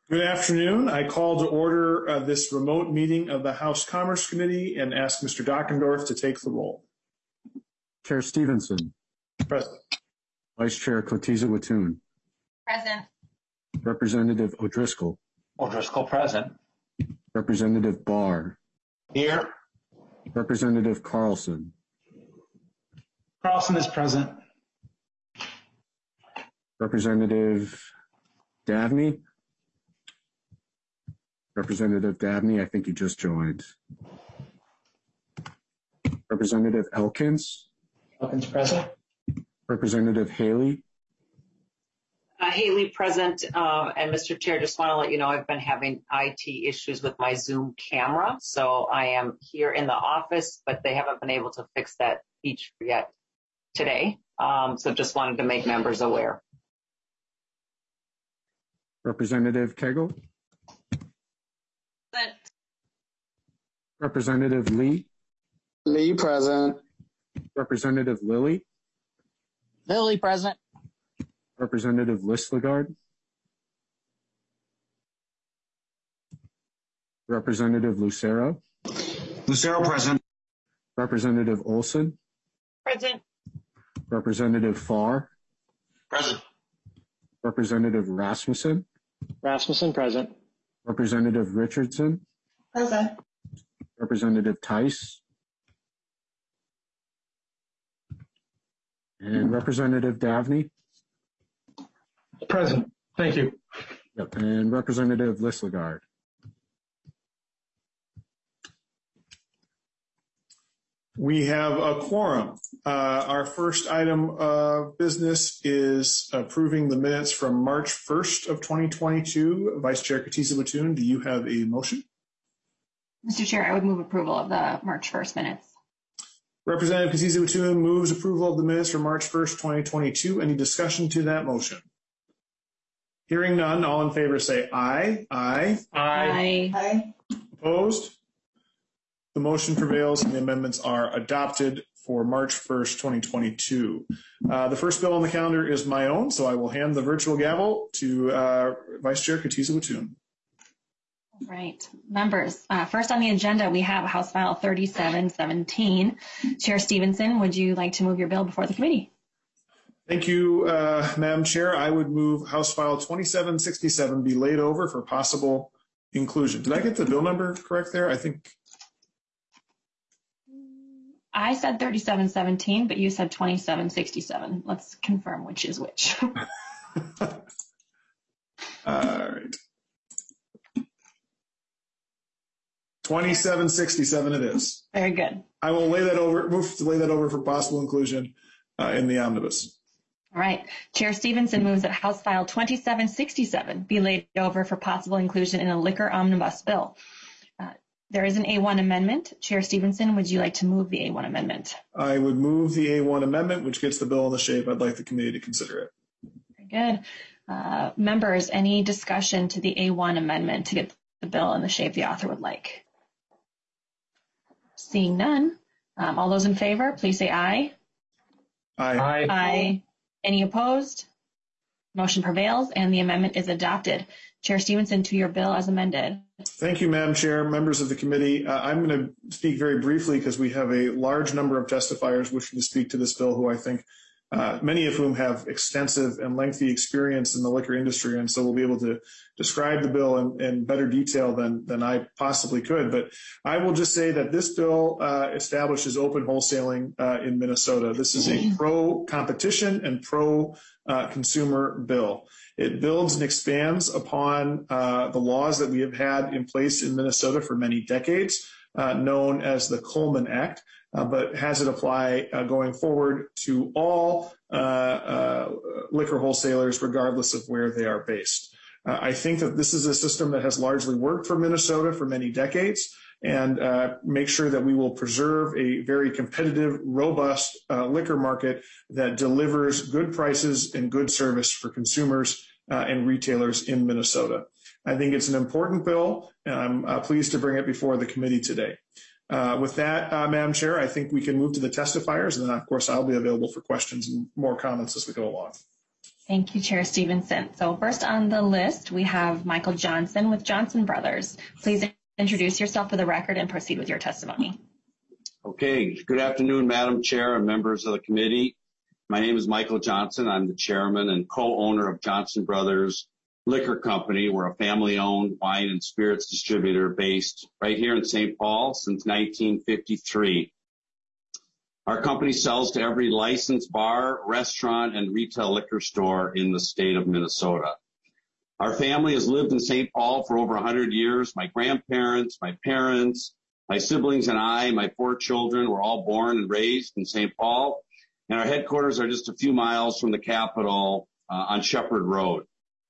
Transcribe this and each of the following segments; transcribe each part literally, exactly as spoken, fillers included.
Good afternoon. I call to order uh, this remote meeting of the House Commerce Committee and ask Mister Dockendorf to take the roll. Chair Stevenson. Present. Vice Chair Cotiza-Wattoon. Present. Representative O'Driscoll. O'Driscoll present. Representative Barr. Here. Representative Carlson. Carlson is present. Representative Davnie. Representative Davnie, I think you just joined. Representative Elkins. Elkins present. Representative Haley. Uh, Haley present, uh, and Mister Chair, just want to let you know I've been having I T issues with my Zoom camera, so I am here in the office, but they haven't been able to fix that feature yet today, um, so just wanted to make members aware. Representative Kegel. Present. Representative Lee. Lee present. Representative Lilly. Lilly present. Representative Listlegard. Representative Lucero. Lucero present. Representative Olson. Present. Representative Farr. Present. Representative Rasmussen. Rasmussen present. Representative Richardson. Present. Representative Tice. And Representative Davnie. Present. Thank you. Yep. And Representative Listlegard. We have a quorum. Uh, our first item of business is approving the minutes from March first of twenty twenty-two. Vice Chair Cotiza-Wattoon, do you have a motion? Mister Chair, I would move approval of the March first minutes. Representative Cotiza-Wattoon moves approval of the minutes from March first, twenty twenty-two. Any discussion to that motion? Hearing none, all in favor say aye. Aye. Aye. Aye. Opposed? The motion prevails and the amendments are adopted for March first, twenty twenty-two. Uh, the first bill on the calendar is my own, so I will hand the virtual gavel to uh, Vice Chair Cotiza-Wattoon. Right. Members, uh, first on the agenda, we have House File thirty-seven seventeen. Chair Stevenson, would you like to move your bill before the committee? Thank you, uh, Madam Chair. I would move House File twenty-seven sixty-seven be laid over for possible inclusion. Did I get the bill number correct there? I think. I said thirty-seven seventeen, but you said twenty-seven sixty-seven. Let's confirm which is which. All right. twenty-seven sixty-seven it is. Very good. I will lay that over, move to lay that over for possible inclusion uh, in the omnibus. All right. Chair Stevenson moves that House File twenty-seven sixty-seven be laid over for possible inclusion in a liquor omnibus bill. Uh, there is an A one amendment. Chair Stevenson, would you like to move the A one amendment? I would move the A one amendment, which gets the bill in the shape I'd like the committee to consider it. Very good. Uh, members, any discussion to the A one amendment to get the bill in the shape the author would like? Seeing none, um, all those in favor, please say aye. Aye. Aye. Aye. Any opposed? Motion prevails and the amendment is adopted. Chair Stevenson, to your bill as amended. Thank you, Madam Chair, members of the committee. Uh, I'm going to speak very briefly because we have a large number of testifiers wishing to speak to this bill who I think uh, many of whom have extensive and lengthy experience in the liquor industry, and so we'll be able to describe the bill in, in better detail than, than I possibly could. But I will just say that this bill uh, establishes open wholesaling uh, in Minnesota. This is a pro-competition and pro-consumer bill. It builds and expands upon uh, the laws that we have had in place in Minnesota for many decades, uh, known as the Coleman Act. Uh, but has it apply uh, going forward to all uh, uh, liquor wholesalers, regardless of where they are based. Uh, I think that this is a system that has largely worked for Minnesota for many decades, and uh, make sure that we will preserve a very competitive, robust uh, liquor market that delivers good prices and good service for consumers uh, and retailers in Minnesota. I think it's an important bill, and I'm uh, pleased to bring it before the committee today. Uh, with that, uh, Madam Chair, I think we can move to the testifiers, and then, of course, I'll be available for questions and more comments as we go along. Thank you, Chair Stevenson. So first on the list, we have Michael Johnson with Johnson Brothers. Please introduce yourself for the record and proceed with your testimony. Okay, good afternoon, Madam Chair and members of the committee. My name is Michael Johnson. I'm the chairman and co-owner of Johnson Brothers Liquor Company. We're a family-owned wine and spirits distributor based right here in Saint Paul since nineteen fifty-three. Our company sells to every licensed bar, restaurant, and retail liquor store in the state of Minnesota. Our family has lived in Saint Paul for over one hundred years. My grandparents, my parents, my siblings and I, my four children were all born and raised in Saint Paul, and our headquarters are just a few miles from the Capitol uh, on Shepherd Road.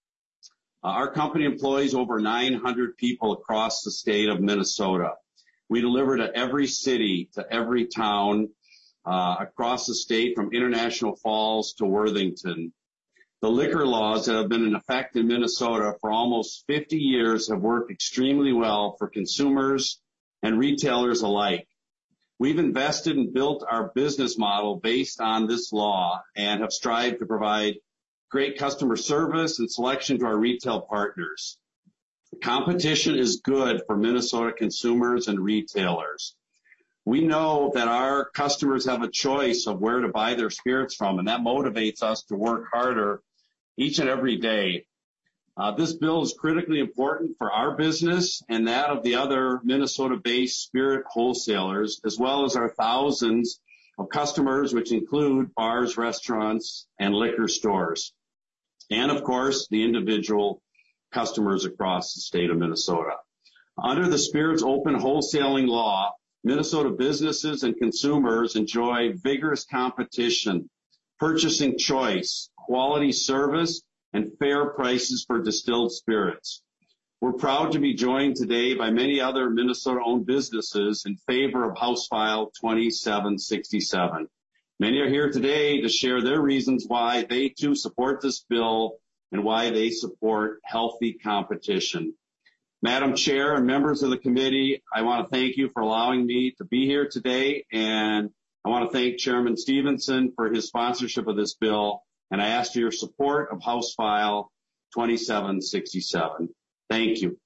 Uh, our company employs over nine hundred people across the state of Minnesota. We deliver to every city, to every town, Uh, across the state from International Falls to Worthington. The liquor laws that have been in effect in Minnesota for almost fifty years have worked extremely well for consumers and retailers alike. We've invested and built our business model based on this law and have strived to provide great customer service and selection to our retail partners. Competition is good for Minnesota consumers and retailers. We know that our customers have a choice of where to buy their spirits from, and that motivates us to work harder each and every day. Uh, this bill is critically important for our business and that of the other Minnesota-based spirit wholesalers, as well as our thousands of customers, which include bars, restaurants, and liquor stores, and, of course, the individual customers across the state of Minnesota. Under the Spirits Open Wholesaling Law, Minnesota businesses and consumers enjoy vigorous competition, purchasing choice, quality service, and fair prices for distilled spirits. We're proud to be joined today by many other Minnesota-owned businesses in favor of House File twenty-seven sixty-seven. Many are here today to share their reasons why they too support this bill and why they support healthy competition. Madam Chair and members of the committee, I want to thank you for allowing me to be here today, and I want to thank Chairman Stevenson for his sponsorship of this bill, and I ask for your support of House File twenty-seven sixty-seven. Thank you.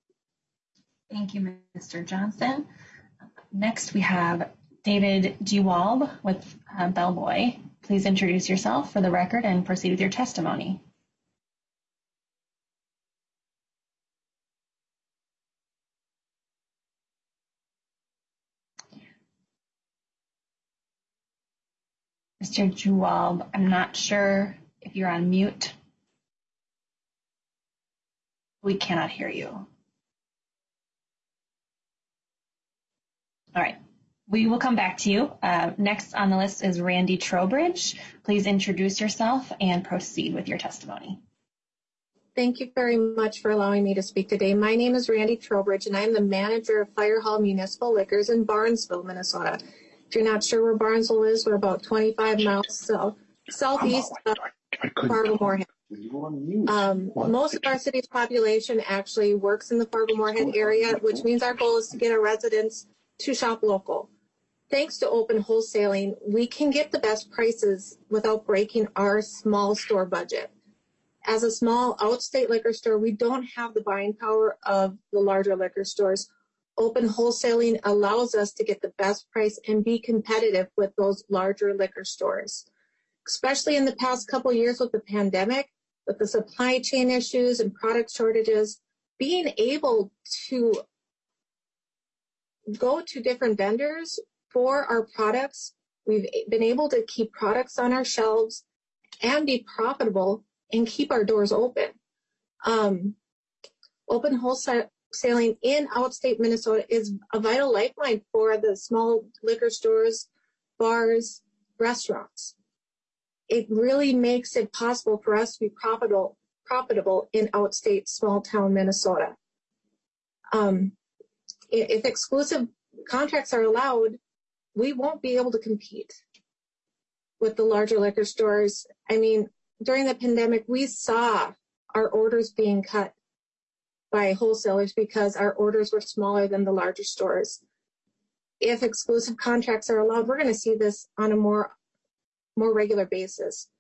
Thank you, Mister Johnson. Next, we have David Gewalb with uh, Bellboy. Please introduce yourself for the record and proceed with your testimony. Mister Gewalb, I'm not sure if you're on mute. We cannot hear you. All right, we will come back to you. Uh, next on the list is Randy Trowbridge. Please introduce yourself and proceed with your testimony. Thank you very much for allowing me to speak today. My name is Randy Trowbridge, and I am the manager of Fire Hall Municipal Liquors in Barnesville, Minnesota. If you're not sure where Barnesville is, we're about twenty-five miles south, southeast of Fargo-Moorhead. Um, most of our city's population actually works in the Fargo-Moorhead area, which means our goal is to get our residents to shop local. Thanks to open wholesaling, we can get the best prices without breaking our small store budget. As a small outstate liquor store, we don't have the buying power of the larger liquor stores. Open wholesaling allows us to get the best price and be competitive with those larger liquor stores. Especially in the past couple of years with the pandemic, with the supply chain issues and product shortages, being able to go to different vendors for our products, we've been able to keep products on our shelves and be profitable and keep our doors open. Um, open wholesaling in outstate Minnesota is a vital lifeline for the small liquor stores, bars, restaurants. It really makes it possible for us to be profitable, profitable in outstate small town Minnesota. Um, if exclusive contracts are allowed, we won't be able to compete with the larger liquor stores. I mean, during the pandemic, we saw our orders being cut by wholesalers because our orders were smaller than the larger stores. If exclusive contracts are allowed, we're going to see this on a more, more regular basis.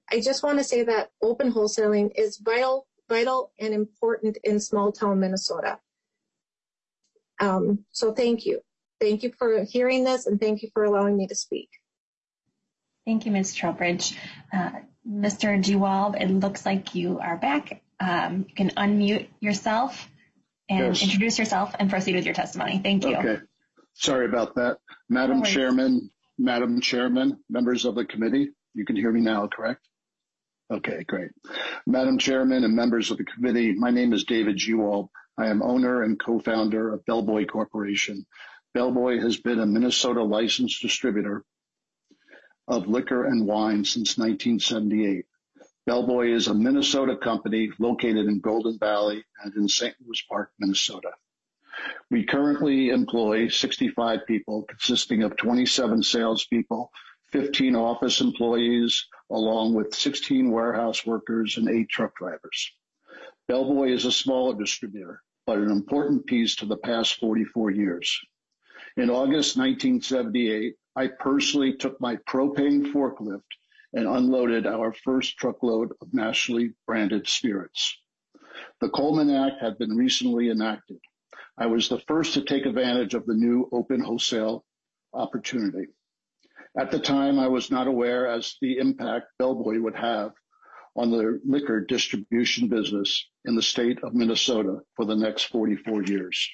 I just want to say that open wholesaling is vital, vital and important in small town Minnesota. Um, so thank you. Thank you for hearing this, and thank you for allowing me to speak. Thank you, Miz Trowbridge. Uh, Mister Gewald, it looks like you are back. Um, you can unmute yourself and Yes. introduce yourself and proceed with your testimony. Thank you. Okay. Sorry about that. Madam No worries. Chairman, Madam Chairman, members of the committee, you can hear me now, correct? Okay, great. Madam Chairman and members of the committee, my name is David Gewald. I am owner and co-founder of Bellboy Corporation. Bellboy has been a Minnesota licensed distributor of liquor and wine since nineteen seventy-eight. Bellboy is a Minnesota company located in Golden Valley and in Saint Louis Park, Minnesota. We currently employ sixty-five people, consisting of twenty-seven salespeople, fifteen office employees, along with sixteen warehouse workers and eight truck drivers. Bellboy is a smaller distributor, but an important piece to the past forty-four years. In August nineteen seventy-eight, I personally took my propane forklift and unloaded our first truckload of nationally branded spirits. The Coleman Act had been recently enacted. I was the first to take advantage of the new open wholesale opportunity. At the time, I was not aware as to the impact Bellboy would have on the liquor distribution business in the state of Minnesota for the next forty-four years.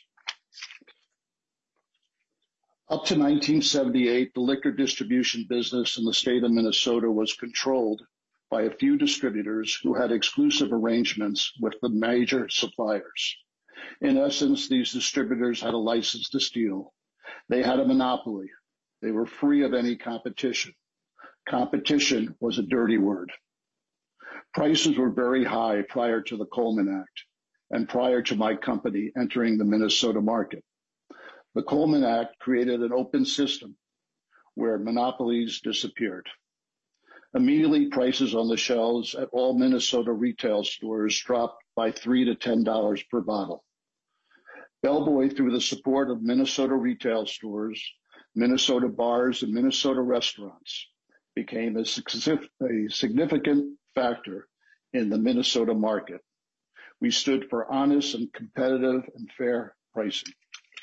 Up to nineteen seventy-eight, the liquor distribution business in the state of Minnesota was controlled by a few distributors who had exclusive arrangements with the major suppliers. In essence, these distributors had a license to steal. They had a monopoly. They were free of any competition. Competition was a dirty word. Prices were very high prior to the Coleman Act and prior to my company entering the Minnesota market. The Coleman Act created an open system where monopolies disappeared. Immediately, prices on the shelves at all Minnesota retail stores dropped by three to ten dollars per bottle. Bellboy, through the support of Minnesota retail stores, Minnesota bars, and Minnesota restaurants, became a significant factor in the Minnesota market. We stood for honest and competitive and fair pricing.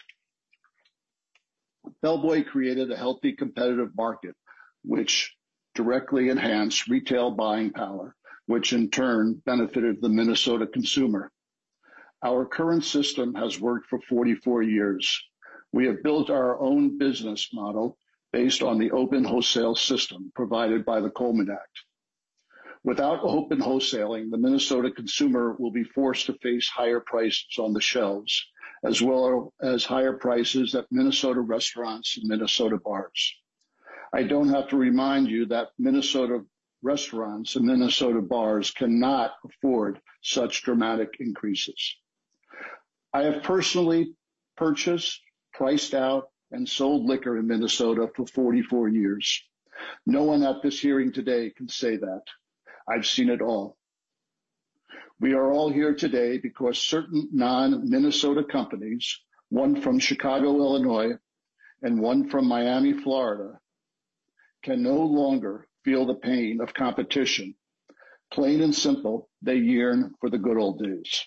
Bellboy created a healthy competitive market, which directly enhanced retail buying power, which in turn benefited the Minnesota consumer. Our current system has worked for forty-four years. We have built our own business model based on the open wholesale system provided by the Coleman Act. Without open wholesaling, the Minnesota consumer will be forced to face higher prices on the shelves, as well as higher prices at Minnesota restaurants and Minnesota bars. I don't have to remind you that Minnesota restaurants and Minnesota bars cannot afford such dramatic increases. I have personally purchased, priced out, and sold liquor in Minnesota for forty-four years. No one at this hearing today can say that. I've seen it all. We are all here today because certain non-Minnesota companies, one from Chicago, Illinois, and one from Miami, Florida, can no longer feel the pain of competition. Plain and simple, they yearn for the good old days.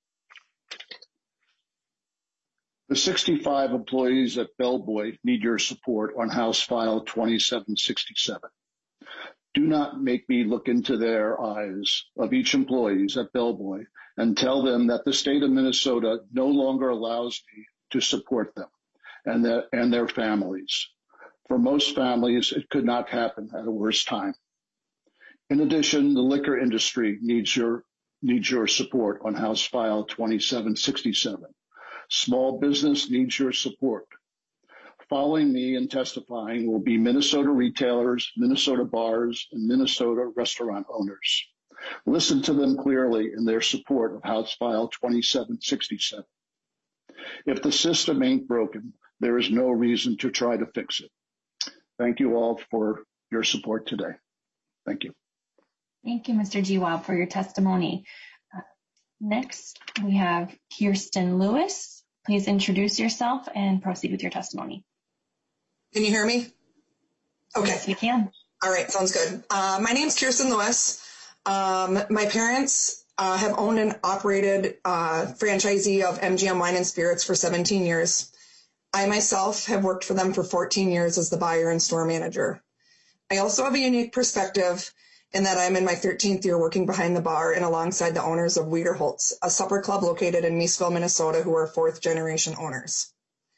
The sixty-five employees at Bellboy need your support on House File twenty-seven sixty-seven. Do not make me look into their eyes of each employee at Bellboy and tell them that the state of Minnesota no longer allows me to support them and, that, and their families. For most families, it could not happen at a worse time. In addition, the liquor industry needs your, needs your support on House File twenty-seven sixty-seven. Small business needs your support. Following me in testifying will be Minnesota retailers, Minnesota bars, and Minnesota restaurant owners. Listen to them clearly in their support of House File twenty-seven sixty-seven. If the system ain't broken, there is no reason to try to fix it. Thank you all for your support today. Thank you. Thank you, Mister Gewald, for your testimony. Uh, next, we have Kirsten Lewis. Please introduce yourself and proceed with your testimony. Can you hear me? Okay. Yes, we can. All right, sounds good. Uh, my name's Kirsten Lewis. Um, my parents uh, have owned and operated uh, franchisee of M G M Wine and Spirits for seventeen years. I myself have worked for them for fourteen years as the buyer and store manager. I also have a unique perspective in that I'm in my thirteenth year working behind the bar and alongside the owners of Wiederholz, a supper club located in Meesville, Minnesota, who are fourth generation owners.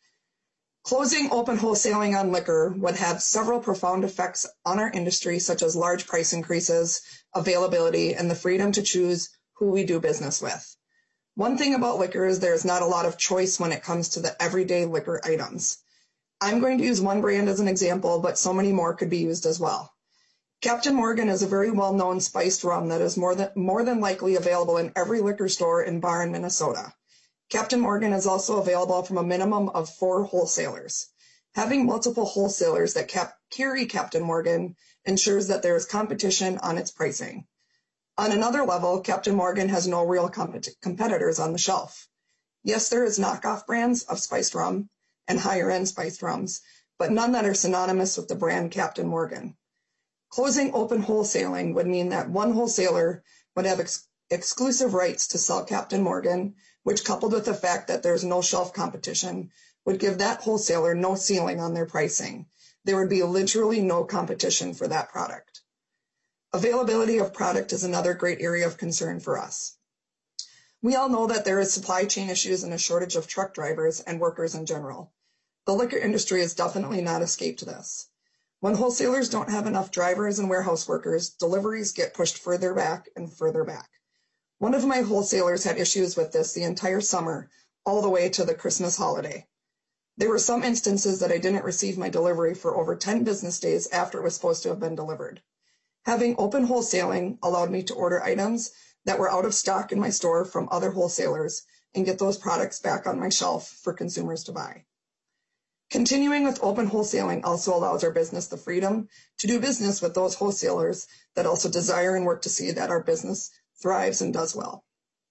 Closing open wholesaling on liquor would have several profound effects on our industry, such as large price increases, availability, and the freedom to choose who we do business with. One thing about liquor is there's not a lot of choice when it comes to the everyday liquor items. I'm going to use one brand as an example, but so many more could be used as well. Captain Morgan is a very well-known spiced rum that is more than, more than likely available in every liquor store and bar in Minnesota. Captain Morgan is also available from a minimum of four wholesalers. Having multiple wholesalers that cap- carry Captain Morgan ensures that there is competition on its pricing. On another level, Captain Morgan has no real comp- competitors on the shelf. Yes, there is knockoff brands of spiced rum and higher-end spiced rums, but none that are synonymous with the brand Captain Morgan. Closing open wholesaling would mean that one wholesaler would have ex- exclusive rights to sell Captain Morgan, which, coupled with the fact that there's no shelf competition, would give that wholesaler no ceiling on their pricing. There would be literally no competition for that product. Availability of product is another great area of concern for us. We all know that there is supply chain issues and a shortage of truck drivers and workers in general. The liquor industry has definitely not escaped this. When wholesalers don't have enough drivers and warehouse workers, deliveries get pushed further back and further back. One of my wholesalers had issues with this the entire summer, all the way to the Christmas holiday. There were some instances that I didn't receive my delivery for over ten business days after it was supposed to have been delivered. Having open wholesaling allowed me to order items that were out of stock in my store from other wholesalers and get those products back on my shelf for consumers to buy. Continuing with open wholesaling also allows our business the freedom to do business with those wholesalers that also desire and work to see that our business thrives and does well.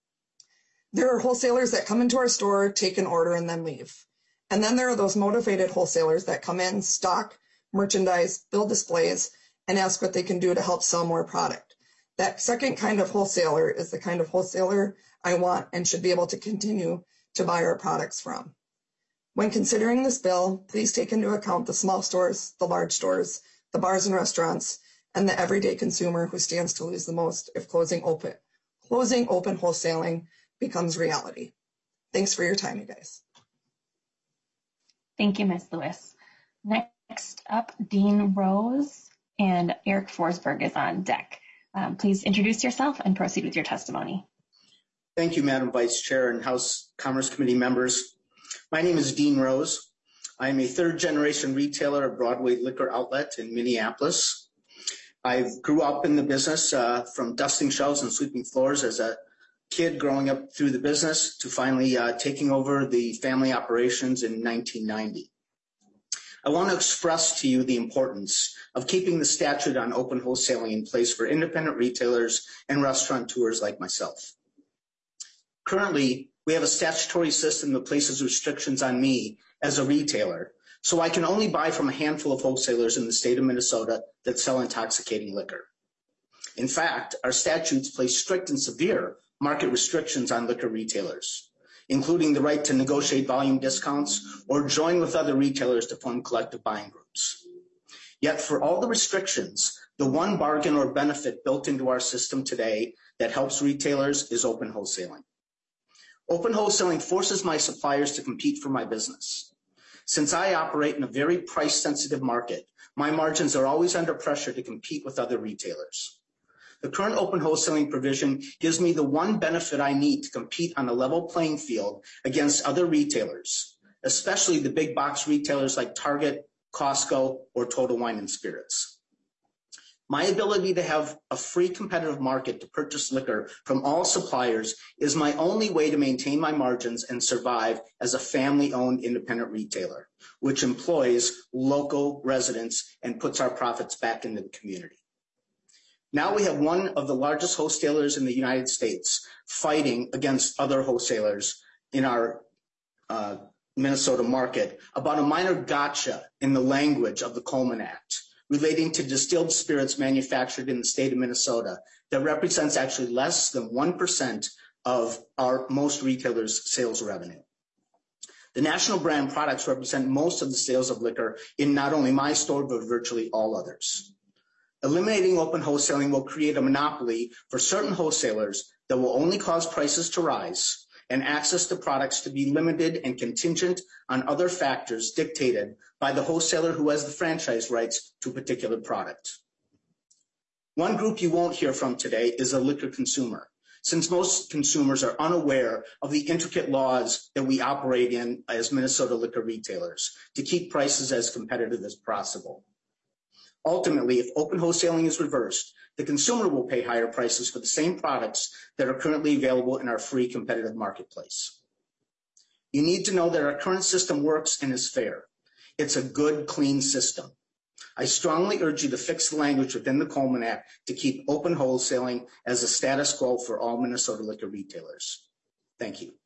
There are wholesalers that come into our store, take an order, and then leave. And then there are those motivated wholesalers that come in, stock, merchandise, build displays, and ask what they can do to help sell more product. That second kind of wholesaler is the kind of wholesaler I want and should be able to continue to buy our products from. When considering this bill, please take into account the small stores, the large stores, the bars and restaurants, and the everyday consumer who stands to lose the most if closing open, closing open wholesaling becomes reality. Thanks for your time, you guys. Thank you, Miz Lewis. Next up, Dean Rose, and Eric Forsberg is on deck. Um, please introduce yourself and proceed with your testimony. Thank you, Madam Vice Chair and House Commerce Committee members. My name is Dean Rose. I am a third-generation retailer of Broadway Liquor Outlet in Minneapolis. I grew up in the business uh, from dusting shelves and sweeping floors as a kid growing up through the business to finally uh, taking over the family operations in nineteen ninety. I want to express to you the importance of keeping the statute on open wholesaling in place for independent retailers and restaurateurs like myself. Currently, we have a statutory system that places restrictions on me as a retailer, so I can only buy from a handful of wholesalers in the state of Minnesota that sell intoxicating liquor. In fact, our statutes place strict and severe market restrictions on liquor retailers, including the right to negotiate volume discounts or join with other retailers to form collective buying groups. Yet for all the restrictions, the one bargain or benefit built into our system today that helps retailers is open wholesaling. Open wholesaling forces my suppliers to compete for my business. Since I operate in a very price-sensitive market, my margins are always under pressure to compete with other retailers. The current open wholesaling provision gives me the one benefit I need to compete on a level playing field against other retailers, especially the big box retailers like Target, Costco, or Total Wine and Spirits. My ability to have a free competitive market to purchase liquor from all suppliers is my only way to maintain my margins and survive as a family-owned independent retailer, which employs local residents and puts our profits back into the community. Now we have one of the largest wholesalers in the United States fighting against other wholesalers in our uh, Minnesota market about a minor gotcha in the language of the Coleman Act, relating to distilled spirits manufactured in the state of Minnesota that represents actually less than one percent of our most retailers' sales revenue. The national brand products represent most of the sales of liquor in not only my store, but virtually all others. Eliminating open wholesaling will create a monopoly for certain wholesalers that will only cause prices to rise and access to products to be limited and contingent on other factors dictated by the wholesaler who has the franchise rights to a particular product. One group you won't hear from today is a liquor consumer, since most consumers are unaware of the intricate laws that we operate in as Minnesota liquor retailers to keep prices as competitive as possible. Ultimately, if open wholesaling is reversed, the consumer will pay higher prices for the same products that are currently available in our free competitive marketplace. You need to know that our current system works and is fair. It's a good, clean system. I strongly urge you to fix the language within the Coleman Act to keep open wholesaling as a status quo for all Minnesota liquor retailers. Thank you.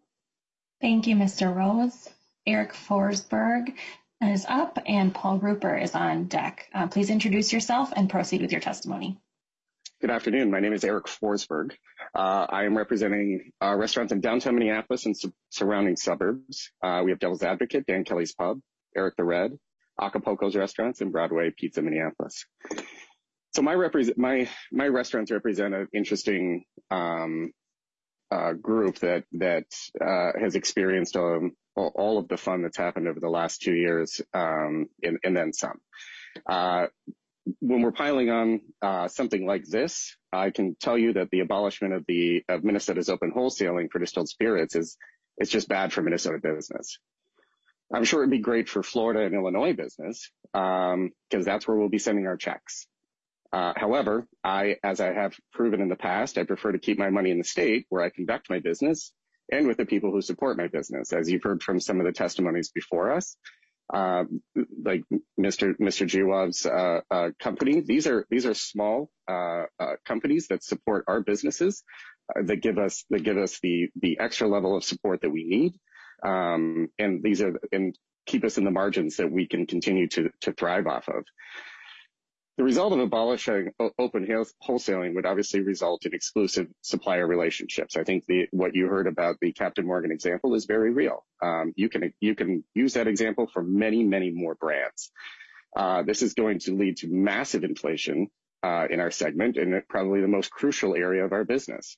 Thank you, Mister Rose. Eric Forsberg is up and Paul Ruper is on deck. Uh, please introduce yourself and proceed with your testimony. Good afternoon. My name is Eric Forsberg. Uh, I am representing uh, restaurants in downtown Minneapolis and su- surrounding suburbs. Uh, we have Devil's Advocate, Dan Kelly's Pub, Eric the Red, Acapulco's Restaurants, and Broadway Pizza Minneapolis. So my represent my my restaurants represent an interesting um, uh, group that that uh, has experienced um, all of the fun that's happened over the last two years, um, and, and then some. Uh, when we're piling on uh, something like this, I can tell you that the abolishment of the of Minnesota's open wholesaling for distilled spirits is it's just bad for Minnesota business. I'm sure it'd be great for Florida and Illinois business, um, because that's where we'll be sending our checks. Uh, however, I, as I have proven in the past, I prefer to keep my money in the state where I conduct my business and with the people who support my business. As you've heard from some of the testimonies before us, uh, like Mister Mister Giwab's uh, uh, company, these are these are small uh, uh, companies that support our businesses, uh, that give us that give us the the extra level of support that we need. Um, and these are, and keep us in the margins that we can continue to, to thrive off of. The result of abolishing open wholesaling would obviously result in exclusive supplier relationships. I think the, what you heard about the Captain Morgan example is very real. Um, you can, you can use that example for many, many more brands. Uh, this is going to lead to massive inflation, uh, in our segment and probably the most crucial area of our business.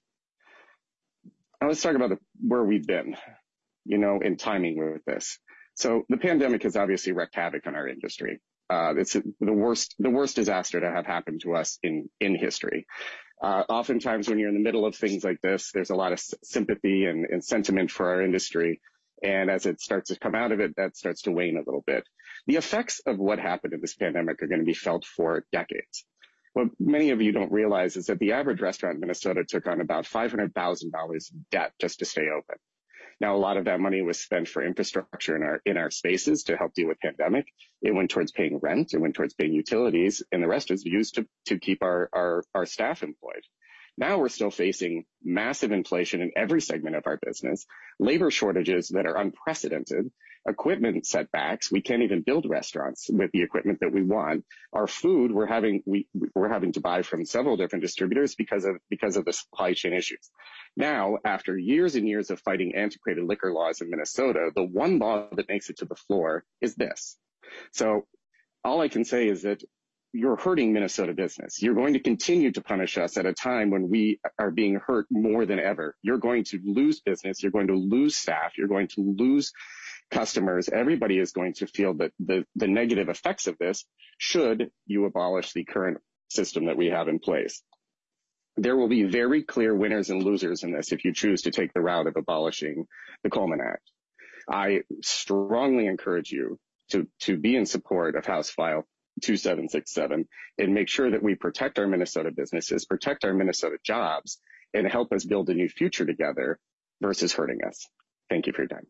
Now let's talk about the, where we've been, you know, in timing with this. So the pandemic has obviously wreaked havoc on our industry. Uh, it's the worst, the worst disaster to have happened to us in, in history. Uh, oftentimes when you're in the middle of things like this, there's a lot of s- sympathy and, and sentiment for our industry. And as it starts to come out of it, that starts to wane a little bit. The effects of what happened in this pandemic are going to be felt for decades. What many of you don't realize is that the average restaurant in Minnesota took on about five hundred thousand dollars in debt just to stay open. Now, a lot of that money was spent for infrastructure in our in our spaces to help deal with pandemic. It went towards paying rent, it went towards paying utilities, and the rest is used to, to keep our, our, our staff employed. Now we're still facing massive inflation in every segment of our business, labor shortages that are unprecedented, equipment setbacks. We can't even build restaurants with the equipment that we want. Our food, we're having we we're having to buy from several different distributors because of because of the supply chain issues. Now, after years and years of fighting antiquated liquor laws in Minnesota, the one law that makes it to the floor is this. So all I can say is that you're hurting Minnesota business. You're going to continue to punish us at a time when we are being hurt more than ever. You're going to lose business. You're going to lose staff. You're going to lose customers. Everybody is going to feel that the, the negative effects of this should you abolish the current system that we have in place. There will be very clear winners and losers in this if you choose to take the route of abolishing the Coleman Act. I strongly encourage you to, to be in support of House File two seven six seven and make sure that we protect our Minnesota businesses, protect our Minnesota jobs, and help us build a new future together versus hurting us. Thank you for your time.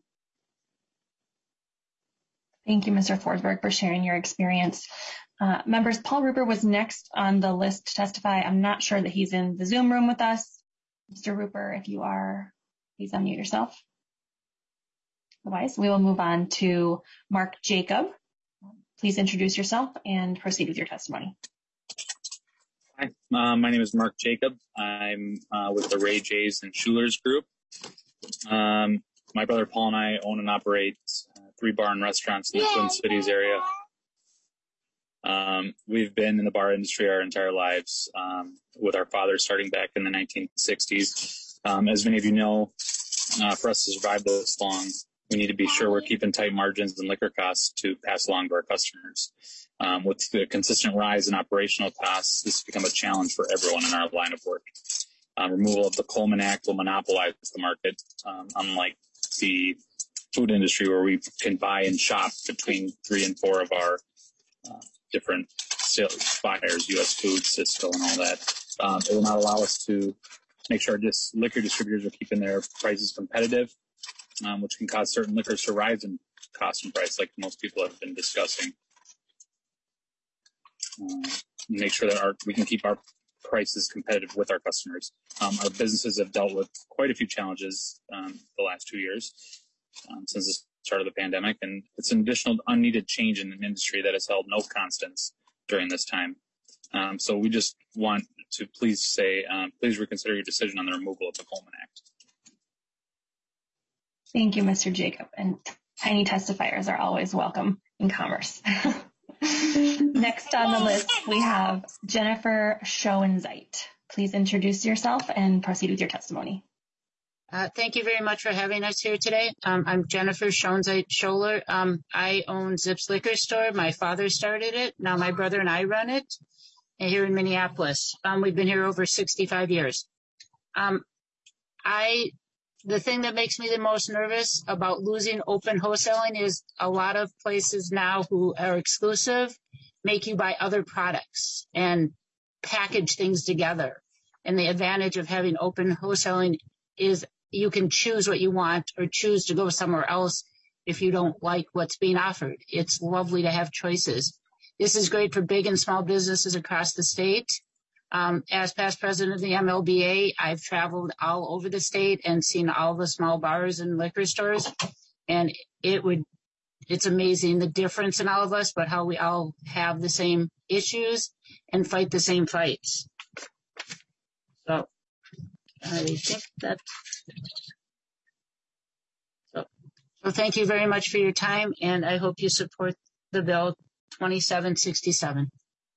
Thank you, Mister Forsberg, for sharing your experience. Uh, members, Paul Ruper was next on the list to testify. I'm not sure that he's in the Zoom room with us. Mister Ruper, if you are, please unmute yourself. Otherwise, we will move on to Mark Jacob. Please introduce yourself and proceed with your testimony. Hi, uh, my name is Mark Jacob. I'm uh, with the Ray Jays and Schulers Group. Um, my brother Paul and I own and operate uh, three bar and restaurants in the Twin Cities area. Um, we've been in the bar industry our entire lives, um, with our father starting back in the nineteen sixties. Um, as many of you know, uh, for us to survive this long, we need to be sure we're keeping tight margins and liquor costs to pass along to our customers. Um, with the consistent rise in operational costs, this has become a challenge for everyone in our line of work. Um, removal of the Coleman Act will monopolize the market, um, unlike the food industry where we can buy and shop between three and four of our uh, different sales buyers, U S Foods, Cisco, and all that. Um, it will not allow us to make sure our dis- liquor distributors are keeping their prices competitive, um, which can cause certain liquors to rise in cost and price, like most people have been discussing. Uh, make sure that our, we can keep our prices competitive with our customers. Um, our businesses have dealt with quite a few challenges um, the last two years um, since the start of the pandemic, and it's an additional unneeded change in an industry that has held no constants during this time. Um, so we just want to please say, um, please reconsider your decision on the removal of the Coleman Act. Thank you, Mister Jacob. And tiny testifiers are always welcome in commerce. Next on the list, we have Jennifer Schoenzeit. Please introduce yourself and proceed with your testimony. Uh, thank you very much for having us here today. Um, I'm Jennifer Schoenzeit Scholler. Um, I own Zips Liquor Store. My father started it. Now my brother and I run it here in Minneapolis. Um, we've been here over sixty-five years. Um, I, the thing that makes me the most nervous about losing open wholesaling is a lot of places now who are exclusive make you buy other products and package things together. And the advantage of having open wholesaling is you can choose what you want or choose to go somewhere else if you don't like what's being offered. It's lovely to have choices. This is great for big and small businesses across the state. Um, as past president of the M L B A, I've traveled all over the state and seen all the small bars and liquor stores. And it would, it's amazing the difference in all of us, but how we all have the same issues and fight the same fights. So I think that, so, so thank you very much for your time, and I hope you support the bill twenty-seven sixty-seven.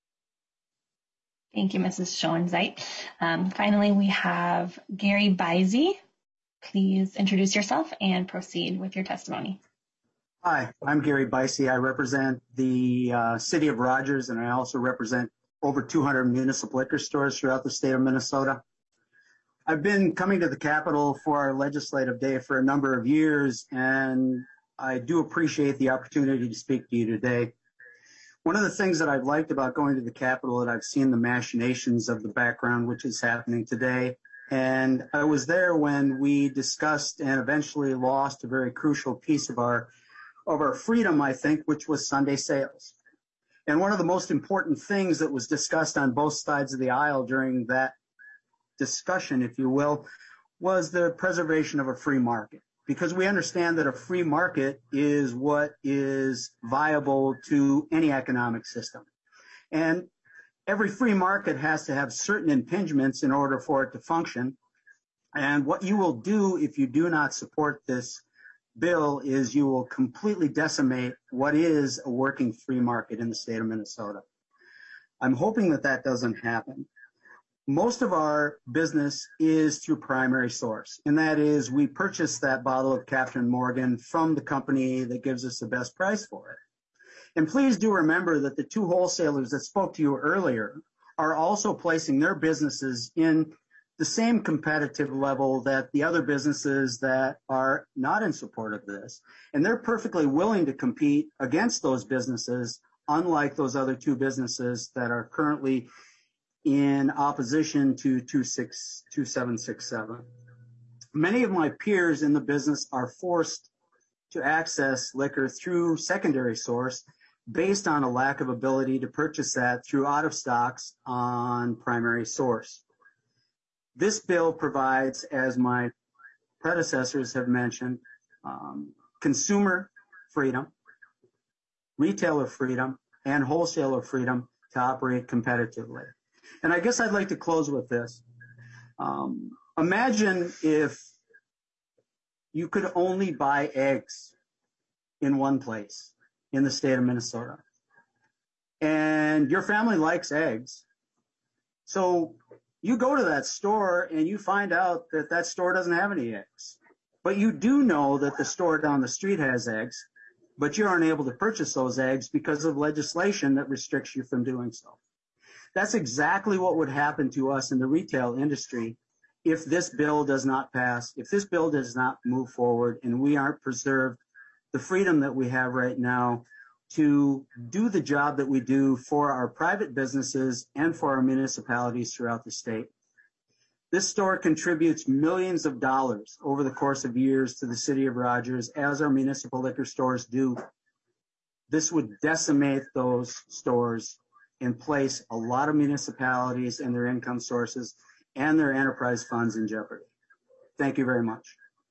Thank you, Missus Schoenzeit. Um, finally, we have Gary Bisey. Please introduce yourself and proceed with your testimony. Hi, I'm Gary Bisey. I represent the uh, city of Rogers, and I also represent over two hundred municipal liquor stores throughout the state of Minnesota. I've been coming to the Capitol for our legislative day for a number of years, and I do appreciate the opportunity to speak to you today. One of the things that I've liked about going to the Capitol is I've seen the machinations of the background, which is happening today. And I was there when we discussed and eventually lost a very crucial piece of our, of our freedom, I think, which was Sunday sales. And one of the most important things that was discussed on both sides of the aisle during that discussion, if you will, was the preservation of a free market. Because we understand that a free market is what is viable to any economic system. And every free market has to have certain impingements in order for it to function. And what you will do if you do not support this bill is you will completely decimate what is a working free market in the state of Minnesota. I'm hoping that that doesn't happen. Most of our business is through primary source, and that is we purchase that bottle of Captain Morgan from the company that gives us the best price for it. And please do remember that the two wholesalers that spoke to you earlier are also placing their businesses in the same competitive level that the other businesses that are not in support of this. And they're perfectly willing to compete against those businesses, unlike those other two businesses that are currently in opposition to twenty-seven sixty-seven. Many of my peers in the business are forced to access liquor through secondary source based on a lack of ability to purchase that through out of stocks on primary source. This bill provides, as my predecessors have mentioned, um, consumer freedom, retailer freedom, and wholesaler freedom to operate competitively. And I guess I'd like to close with this. Um, imagine if you could only buy eggs in one place in the state of Minnesota. And your family likes eggs. So you go to that store and you find out that that store doesn't have any eggs. But you do know that the store down the street has eggs, but you aren't able to purchase those eggs because of legislation that restricts you from doing so. That's exactly what would happen to us in the retail industry if this bill does not pass, if this bill does not move forward, and we aren't preserved the freedom that we have right now to do the job that we do for our private businesses and for our municipalities throughout the state. This store contributes millions of dollars over the course of years to the city of Rogers, as our municipal liquor stores do. This would decimate those stores and place a lot of municipalities and their income sources and their enterprise funds in jeopardy. Thank you very much.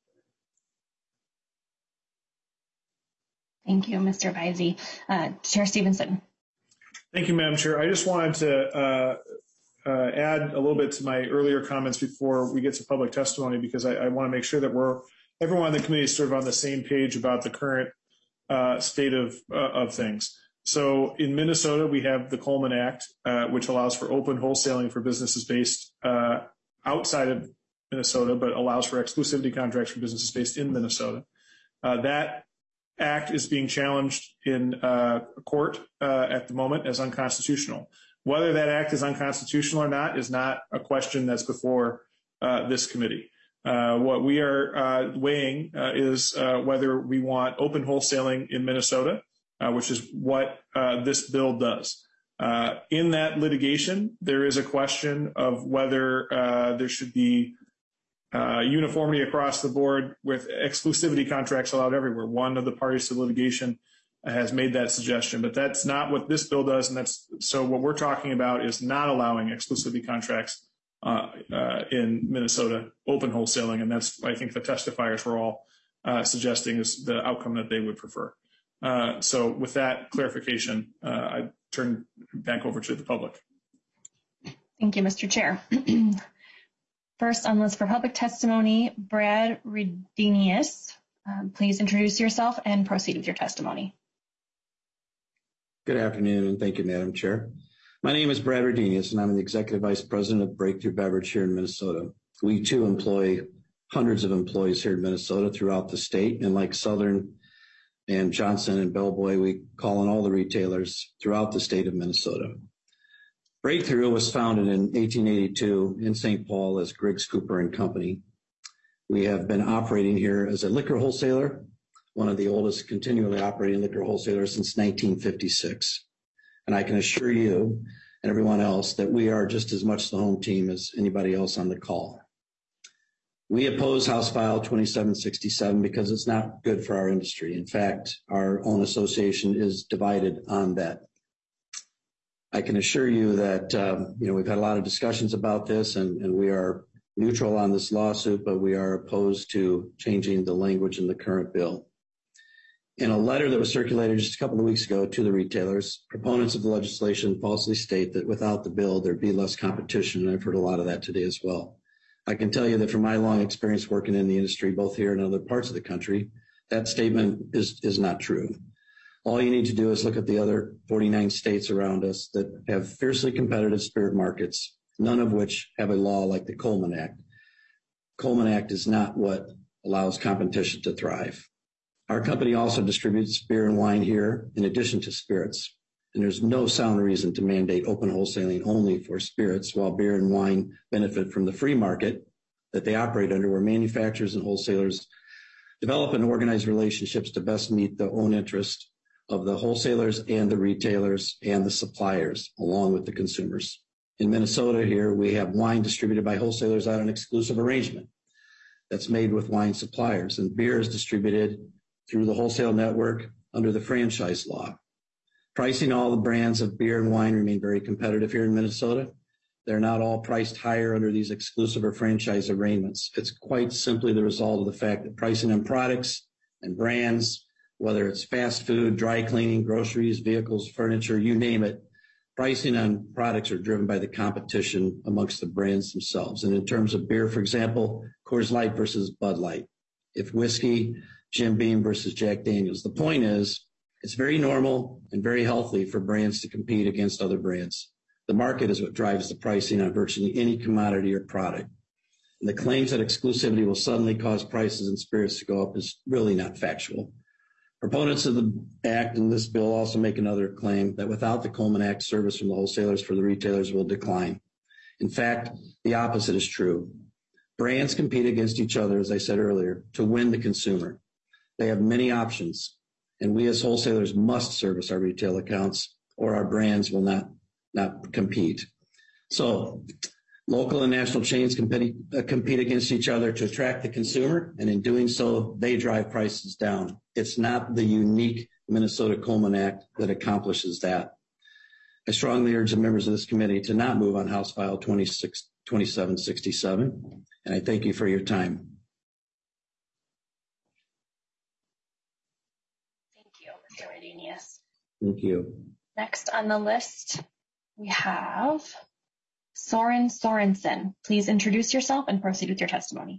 Thank you, Mister Weise. Uh, Chair Stevenson. Thank you, Madam Chair. I just wanted to uh, uh, add a little bit to my earlier comments before we get to public testimony, because I, I want to make sure that we're everyone on the committee is sort of on the same page about the current uh, state of uh, of things. So in Minnesota, we have the Coleman Act, uh, which allows for open wholesaling for businesses based uh, outside of Minnesota, but allows for exclusivity contracts for businesses based in Minnesota. Uh, that act is being challenged in uh, court uh, at the moment as unconstitutional. Whether that act is unconstitutional or not is not a question that's before uh, this committee. Uh, what we are uh, weighing uh, is uh, whether we want open wholesaling in Minnesota, uh, which is what uh, this bill does. Uh, in that litigation, there is a question of whether uh, there should be Uh, uniformity across the board with exclusivity contracts allowed everywhere. One of the parties to litigation has made that suggestion, but that's not what this bill does. And that's so what we're talking about is not allowing exclusivity contracts uh, uh, in Minnesota, open wholesaling. And that's, I think the testifiers were all uh, suggesting is the outcome that they would prefer. Uh, so with that clarification, uh, I turn back over to the public. Thank you, Mister Chair. First on list for public testimony, Brad Redenius. Um, please introduce yourself and proceed with your testimony. Good afternoon, and thank you, Madam Chair. My name is Brad Redenius, and I'm the Executive Vice President of Breakthrough Beverage here in Minnesota. We, too, employ hundreds of employees here in Minnesota throughout the state, and like Southern and Johnson and Bellboy, we call on all the retailers throughout the state of Minnesota. Breakthrough was founded in eighteen eighty-two in Saint Paul as Griggs Cooper and Company. We have been operating here as a liquor wholesaler, one of the oldest continually operating liquor wholesalers since nineteen fifty-six. And I can assure you and everyone else that we are just as much the home team as anybody else on the call. We oppose House File twenty-seven sixty-seven because it's not good for our industry. In fact, our own association is divided on that. I can assure you that, um, you know, we've had a lot of discussions about this, and, and we are neutral on this lawsuit, but we are opposed to changing the language in the current bill. In a letter that was circulated just a couple of weeks ago to the retailers, proponents of the legislation falsely state that without the bill, there'd be less competition, and I've heard a lot of that today as well. I can tell you that from my long experience working in the industry, both here and in other parts of the country, that statement is, is not true. All you need to do is look at the other forty-nine states around us that have fiercely competitive spirit markets, none of which have a law like the Coleman Act. Coleman Act is not what allows competition to thrive. Our company also distributes beer and wine here in addition to spirits, and there's no sound reason to mandate open wholesaling only for spirits while beer and wine benefit from the free market that they operate under, where manufacturers and wholesalers develop and organize relationships to best meet the own interest of the wholesalers and the retailers and the suppliers, along with the consumers. In Minnesota here, we have wine distributed by wholesalers on an exclusive arrangement that's made with wine suppliers, and beer is distributed through the wholesale network under the franchise law. Pricing all the brands of beer and wine remain very competitive here in Minnesota. They're not all priced higher under these exclusive or franchise arrangements. It's quite simply the result of the fact that pricing on products and brands Whether it's fast food, dry cleaning, groceries, vehicles, furniture, you name it, pricing on products are driven by the competition amongst the brands themselves. And in terms of beer, for example, Coors Light versus Bud Light. If whiskey, Jim Beam versus Jack Daniels. The point is, it's very normal and very healthy for brands to compete against other brands. The market is what drives the pricing on virtually any commodity or product. And the claims that exclusivity will suddenly cause prices in spirits to go up is really not factual. Proponents of the Act and this bill also make another claim that without the Coleman Act, service from the wholesalers for the retailers will decline. In fact, the opposite is true. Brands compete against each other, as I said earlier, to win the consumer. They have many options, and we as wholesalers must service our retail accounts or our brands will not, not compete. So local and national chains compete, uh, compete against each other to attract the consumer, and in doing so, they drive prices down. It's not the unique Minnesota Coleman Act that accomplishes that. I strongly urge the members of this committee to not move on House File twenty-seven sixty-seven, and I thank you for your time. Thank you, Mister Redenius. Thank you. Next on the list, we have Soren Sorensen. Please introduce yourself and proceed with your testimony.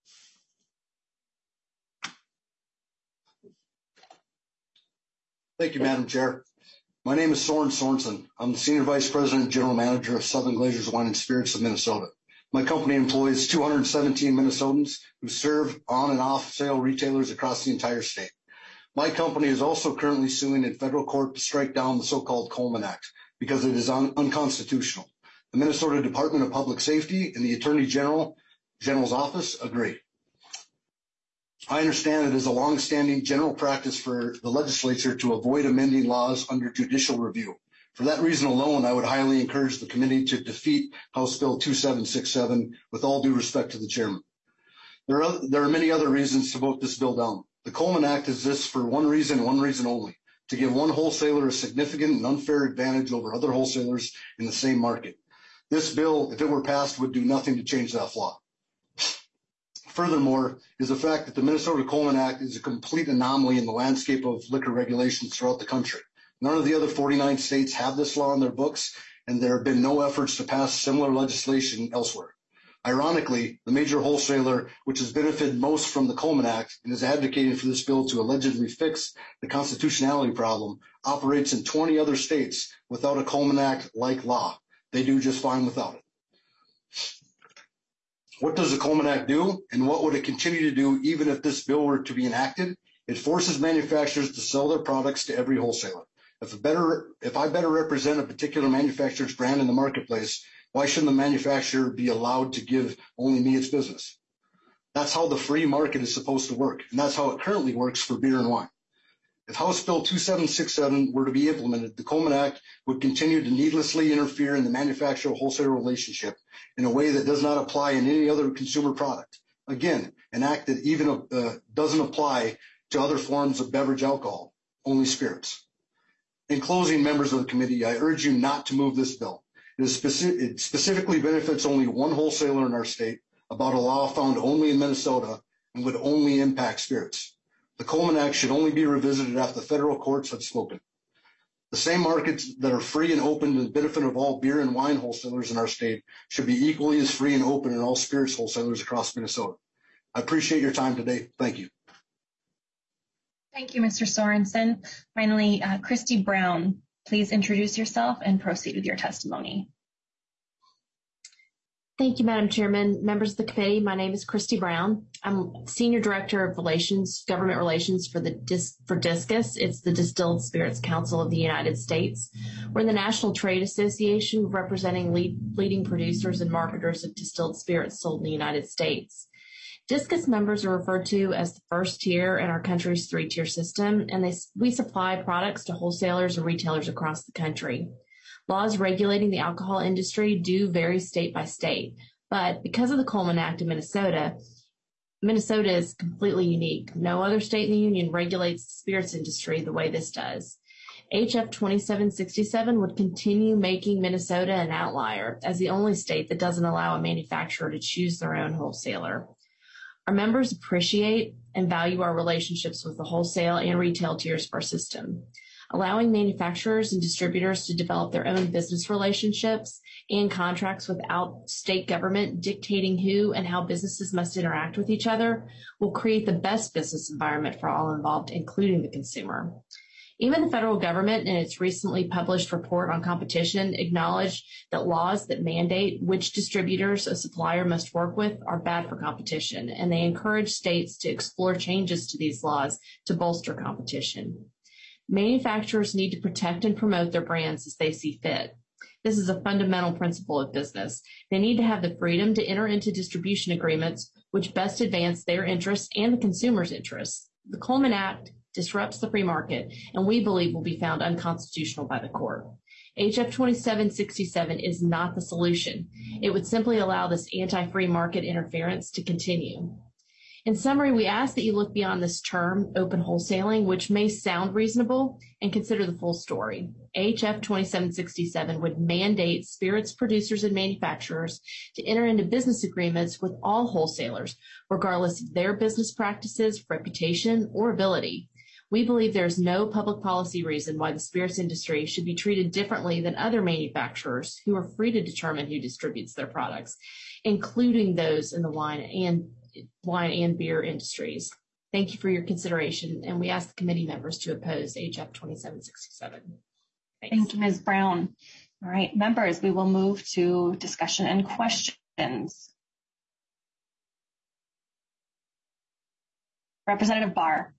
Thank you, Madam Chair. My name is Soren Sorensen. I'm the Senior Vice President and General Manager of Southern Glazers Wine and Spirits of Minnesota. My company employs two hundred seventeen Minnesotans who serve on and off sale retailers across the entire state. My company is also currently suing in federal court to strike down the so-called Coleman Act because it is un- unconstitutional. The Minnesota Department of Public Safety and the Attorney General General's office agree. I understand it is a long-standing general practice for the legislature to avoid amending laws under judicial review. For that reason alone, I would highly encourage the committee to defeat House Bill twenty-seven sixty-seven with all due respect to the chairman. There are, there are many other reasons to vote this bill down. The Coleman Act exists for one reason and one reason only, to give one wholesaler a significant and unfair advantage over other wholesalers in the same market. This bill, if it were passed, would do nothing to change that flaw. Furthermore, is the fact that the Minnesota Coleman Act is a complete anomaly in the landscape of liquor regulations throughout the country. None of the other forty-nine states have this law in their books, and there have been no efforts to pass similar legislation elsewhere. Ironically, the major wholesaler, which has benefited most from the Coleman Act and is advocating for this bill to allegedly fix the constitutionality problem, operates in twenty other states without a Coleman Act-like law. They do just fine without it. What does the Coleman Act do, and what would it continue to do even if this bill were to be enacted? It forces manufacturers to sell their products to every wholesaler. If, a better, if I better represent a particular manufacturer's brand in the marketplace, why shouldn't the manufacturer be allowed to give only me its business? That's how the free market is supposed to work, and that's how it currently works for beer and wine. If House Bill twenty-seven sixty-seven were to be implemented, the Coleman Act would continue to needlessly interfere in the manufacturer-wholesaler relationship in a way that does not apply in any other consumer product. Again, an act that even uh, doesn't apply to other forms of beverage alcohol, only spirits. In closing, members of the committee, I urge you not to move this bill. It, is speci- it specifically benefits only one wholesaler in our state about a law found only in Minnesota and would only impact spirits. The Coleman Act should only be revisited after the federal courts have spoken. The same markets that are free and open to the benefit of all beer and wine wholesalers in our state should be equally as free and open in all spirits wholesalers across Minnesota. I appreciate your time today. Thank you. Thank you, Mister Sorensen. Finally, uh, Christy Brown, please introduce yourself and proceed with your testimony. Thank you, Madam Chairman. Members of the committee, my name is Christy Brown. I'm Senior Director of Relations, Government Relations for the Dis- for DISCUS. It's the Distilled Spirits Council of the United States. We're the National Trade Association representing lead, leading producers and marketers of distilled spirits sold in the United States. DISCUS members are referred to as the first tier in our country's three-tier system, and they, we supply products to wholesalers and retailers across the country. Laws regulating the alcohol industry do vary state by state, but because of the Coleman Act in Minnesota, Minnesota is completely unique. No other state in the union regulates the spirits industry the way this does. H F twenty-seven sixty-seven would continue making Minnesota an outlier as the only state that doesn't allow a manufacturer to choose their own wholesaler. Our members appreciate and value our relationships with the wholesale and retail tiers of our system. Allowing manufacturers and distributors to develop their own business relationships and contracts without state government dictating who and how businesses must interact with each other will create the best business environment for all involved, including the consumer. Even the federal government, in its recently published report on competition, acknowledged that laws that mandate which distributors a supplier must work with are bad for competition, and they encourage states to explore changes to these laws to bolster competition. Manufacturers need to protect and promote their brands as they see fit. This is a fundamental principle of business. They need to have the freedom to enter into distribution agreements which best advance their interests and the consumer's interests. The Coleman Act disrupts the free market and we believe will be found unconstitutional by the court. H F twenty-seven sixty-seven is not the solution. It would simply allow this anti-free market interference to continue. In summary, we ask that you look beyond this term, open wholesaling, which may sound reasonable, and consider the full story. H F twenty-seven sixty-seven would mandate spirits producers and manufacturers to enter into business agreements with all wholesalers, regardless of their business practices, reputation, or ability. We believe there is no public policy reason why the spirits industry should be treated differently than other manufacturers who are free to determine who distributes their products, including those in the wine and wine and beer industries. Thank you for your consideration, and we ask the committee members to oppose H F twenty-seven sixty-seven. Thanks. Thank you, Miz Brown. All right, members, we will move to discussion and questions. Representative Barr.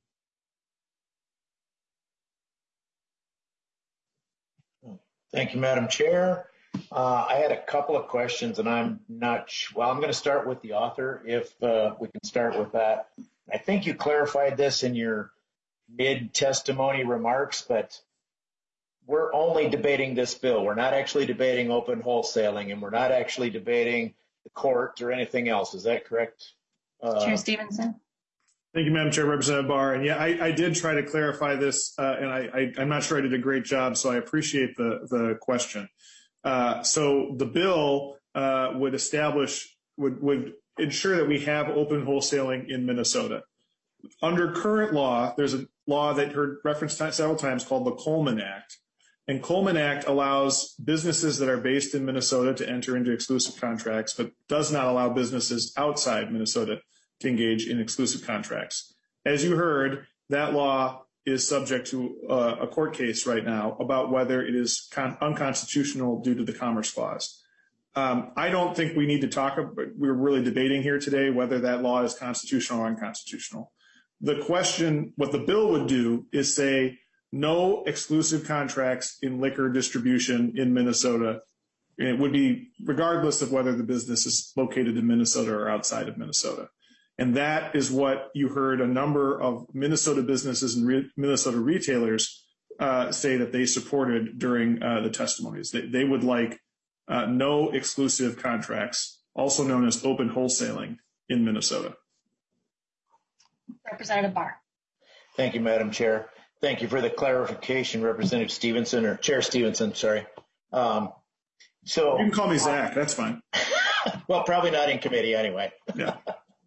Thank you, Madam Chair. Uh, I had a couple of questions, and I'm not sure. Well, I'm going to start with the author, if uh, we can start with that. I think you clarified this in your mid-testimony remarks, but we're only debating this bill. We're not actually debating open wholesaling, and we're not actually debating the court or anything else. Is that correct? Uh, Chair Stevenson. Thank you, Madam Chair, Representative Barr. And yeah, I, I did try to clarify this, uh, and I, I, I'm not sure I did a great job, so I appreciate the, the question. Uh, so the bill uh, would establish, would, would ensure that we have open wholesaling in Minnesota. Under current law, there's a law that heard referenced several times called the Coleman Act. And Coleman Act allows businesses that are based in Minnesota to enter into exclusive contracts, but does not allow businesses outside Minnesota to engage in exclusive contracts. As you heard, that law is subject to uh, a court case right now about whether it is con- unconstitutional due to the Commerce Clause. Um, I don't think we need to talk about, we're really debating here today whether that law is constitutional or unconstitutional. The question, what the bill would do is say no exclusive contracts in liquor distribution in Minnesota. It would be regardless of whether the business is located in Minnesota or outside of Minnesota. And that is what you heard a number of Minnesota businesses and re- Minnesota retailers uh, say that they supported during uh, the testimonies. They, they would like uh, no exclusive contracts, also known as open wholesaling, in Minnesota. Representative Barr. Thank you, Madam Chair. Thank you for the clarification, Representative Stevenson, or Chair Stevenson, sorry. Um, so you can call me Zach, that's fine. Well, probably not in committee anyway. Yeah.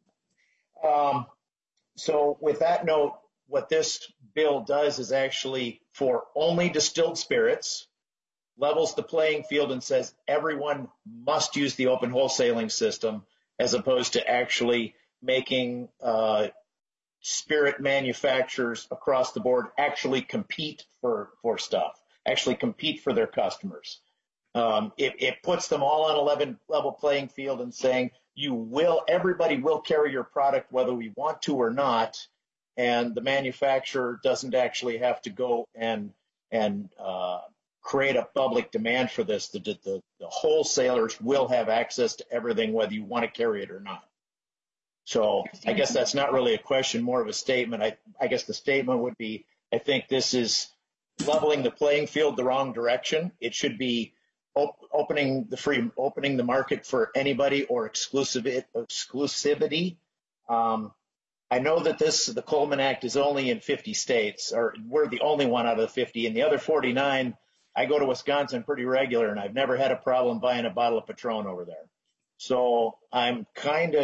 Um, so with that note, what this bill does is actually for only distilled spirits, levels the playing field and says everyone must use the open wholesaling system, as opposed to actually making uh, spirit manufacturers across the board actually compete for, for stuff, actually compete for their customers. Um, it, it puts them all on a level, level playing field and saying, you will, everybody will carry your product whether we want to or not, and the manufacturer doesn't actually have to go and and uh, create a public demand for this. The, the, the wholesalers will have access to everything whether you want to carry it or not. So I guess that's not really a question, more of a statement. I, I guess the statement would be, I think this is leveling the playing field the wrong direction. It should be opening the free, opening the market for anybody, or exclusive exclusivity. Um, I know that this, the Coleman Act, is only in fifty states, or we're the only one out of the fifty. In the other forty-nine, I go to Wisconsin pretty regular, and I've never had a problem buying a bottle of Patron over there. So I'm kind of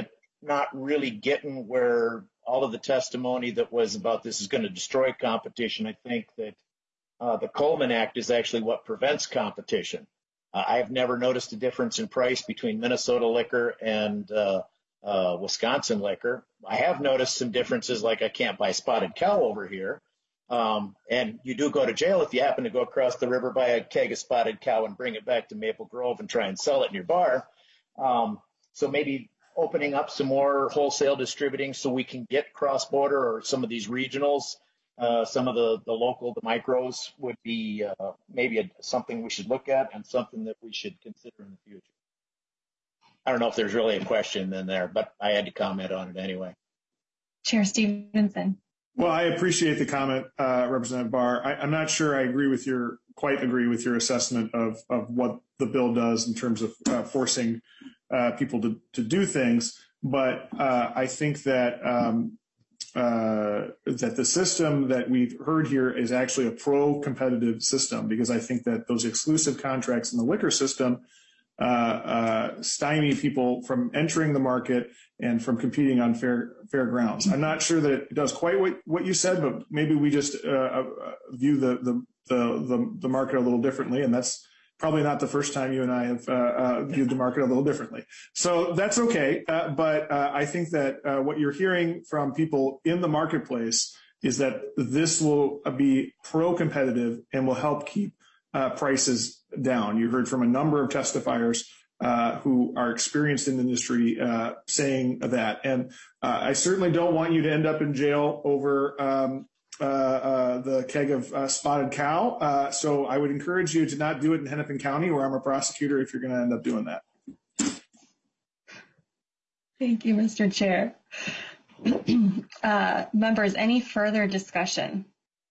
not really getting where all of the testimony that was about this is going to destroy competition. I think that uh, the Coleman Act is actually what prevents competition. Uh, I've never noticed a difference in price between Minnesota liquor and uh, uh, Wisconsin liquor. I have noticed some differences, like I can't buy Spotted Cow over here. Um, and you do go to jail if you happen to go across the river, buy a keg of Spotted Cow and bring it back to Maple Grove and try and sell it in your bar. Um, so maybe opening up some more wholesale distributing so we can get cross-border, or some of these regionals, uh, some of the, the local, the micros would be uh, maybe a, something we should look at and something that we should consider in the future. I don't know if there's really a question in there, but I had to comment on it anyway. Chair Stevenson. Well, I appreciate the comment, uh, Representative Barr. I, I'm not sure I agree with your, quite agree with your assessment of, of what the bill does in terms of uh, forcing uh, people to, to do things. But uh, I think that um, uh, that the system that we've heard here is actually a pro-competitive system, because I think that those exclusive contracts in the liquor system uh, uh, stymie people from entering the market and from competing on fair fair grounds. I'm not sure that it does quite what, what you said, but maybe we just uh, uh, view the, the the the the market a little differently, and that's probably not the first time you and I have uh, uh, viewed the market a little differently. So that's okay, uh, but uh, I think that uh, what you're hearing from people in the marketplace is that this will be pro-competitive and will help keep uh, prices down. You heard from a number of testifiers Uh, who are experienced in the industry uh, saying that. And uh, I certainly don't want you to end up in jail over um, uh, uh, the keg of uh, Spotted Cow. Uh, so I would encourage you to not do it in Hennepin County, where I'm a prosecutor, if you're going to end up doing that. Thank you, Mister Chair. uh, members, any further discussion?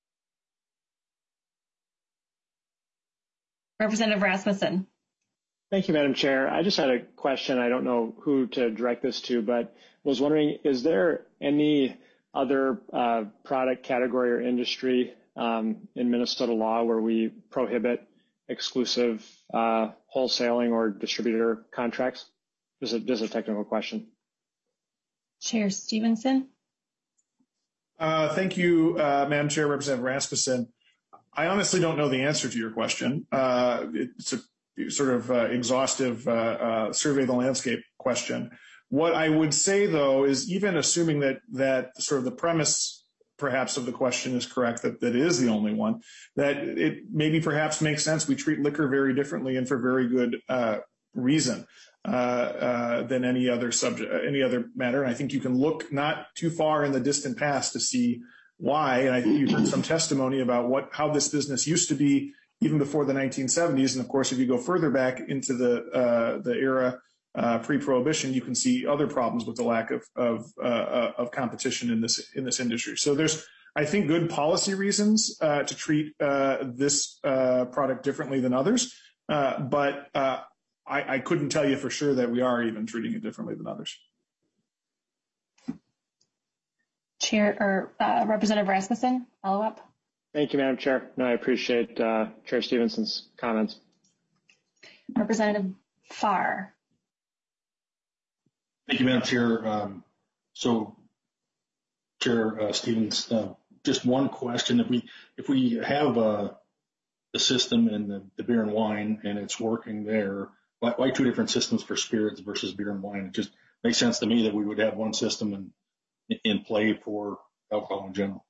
Representative Rasmussen. Thank you, Madam Chair. I just had a question. I don't know who to direct this to, but was wondering, is there any other uh, product category or industry um, in Minnesota law where we prohibit exclusive uh, wholesaling or distributor contracts? Just a, just a technical question. Chair Stevenson. Uh, thank you, uh, Madam Chair, Representative Rasmussen. I honestly don't know the answer to your question. Uh, it's a sort of uh, exhaustive uh, uh, survey the landscape question. What I would say, though, is even assuming that that sort of the premise perhaps of the question is correct, that that is the only one, that it maybe perhaps makes sense we treat liquor very differently and for very good uh, reason uh, uh, than any other subject, any other matter. And I think you can look not too far in the distant past to see why. And I think you heard some testimony about what how this business used to be even before the nineteen seventies. And of course, if you go further back into the uh, the era uh, pre-prohibition, you can see other problems with the lack of of, uh, of competition in this in this industry. So there's, I think, good policy reasons uh, to treat uh, this uh, product differently than others. Uh, but uh, I, I couldn't tell you for sure that we are even treating it differently than others. Chair or uh, Representative Rasmussen, follow up. Thank you, Madam Chair. No, I appreciate uh, Chair Stevenson's comments. Representative Farr. Thank you, Madam Chair. Um, so, Chair uh, Stevens, uh, just one question: If we if we have uh, the system in the, the beer and wine and it's working there, why, why two different systems for spirits versus beer and wine? It just makes sense to me that we would have one system in in play for alcohol in general.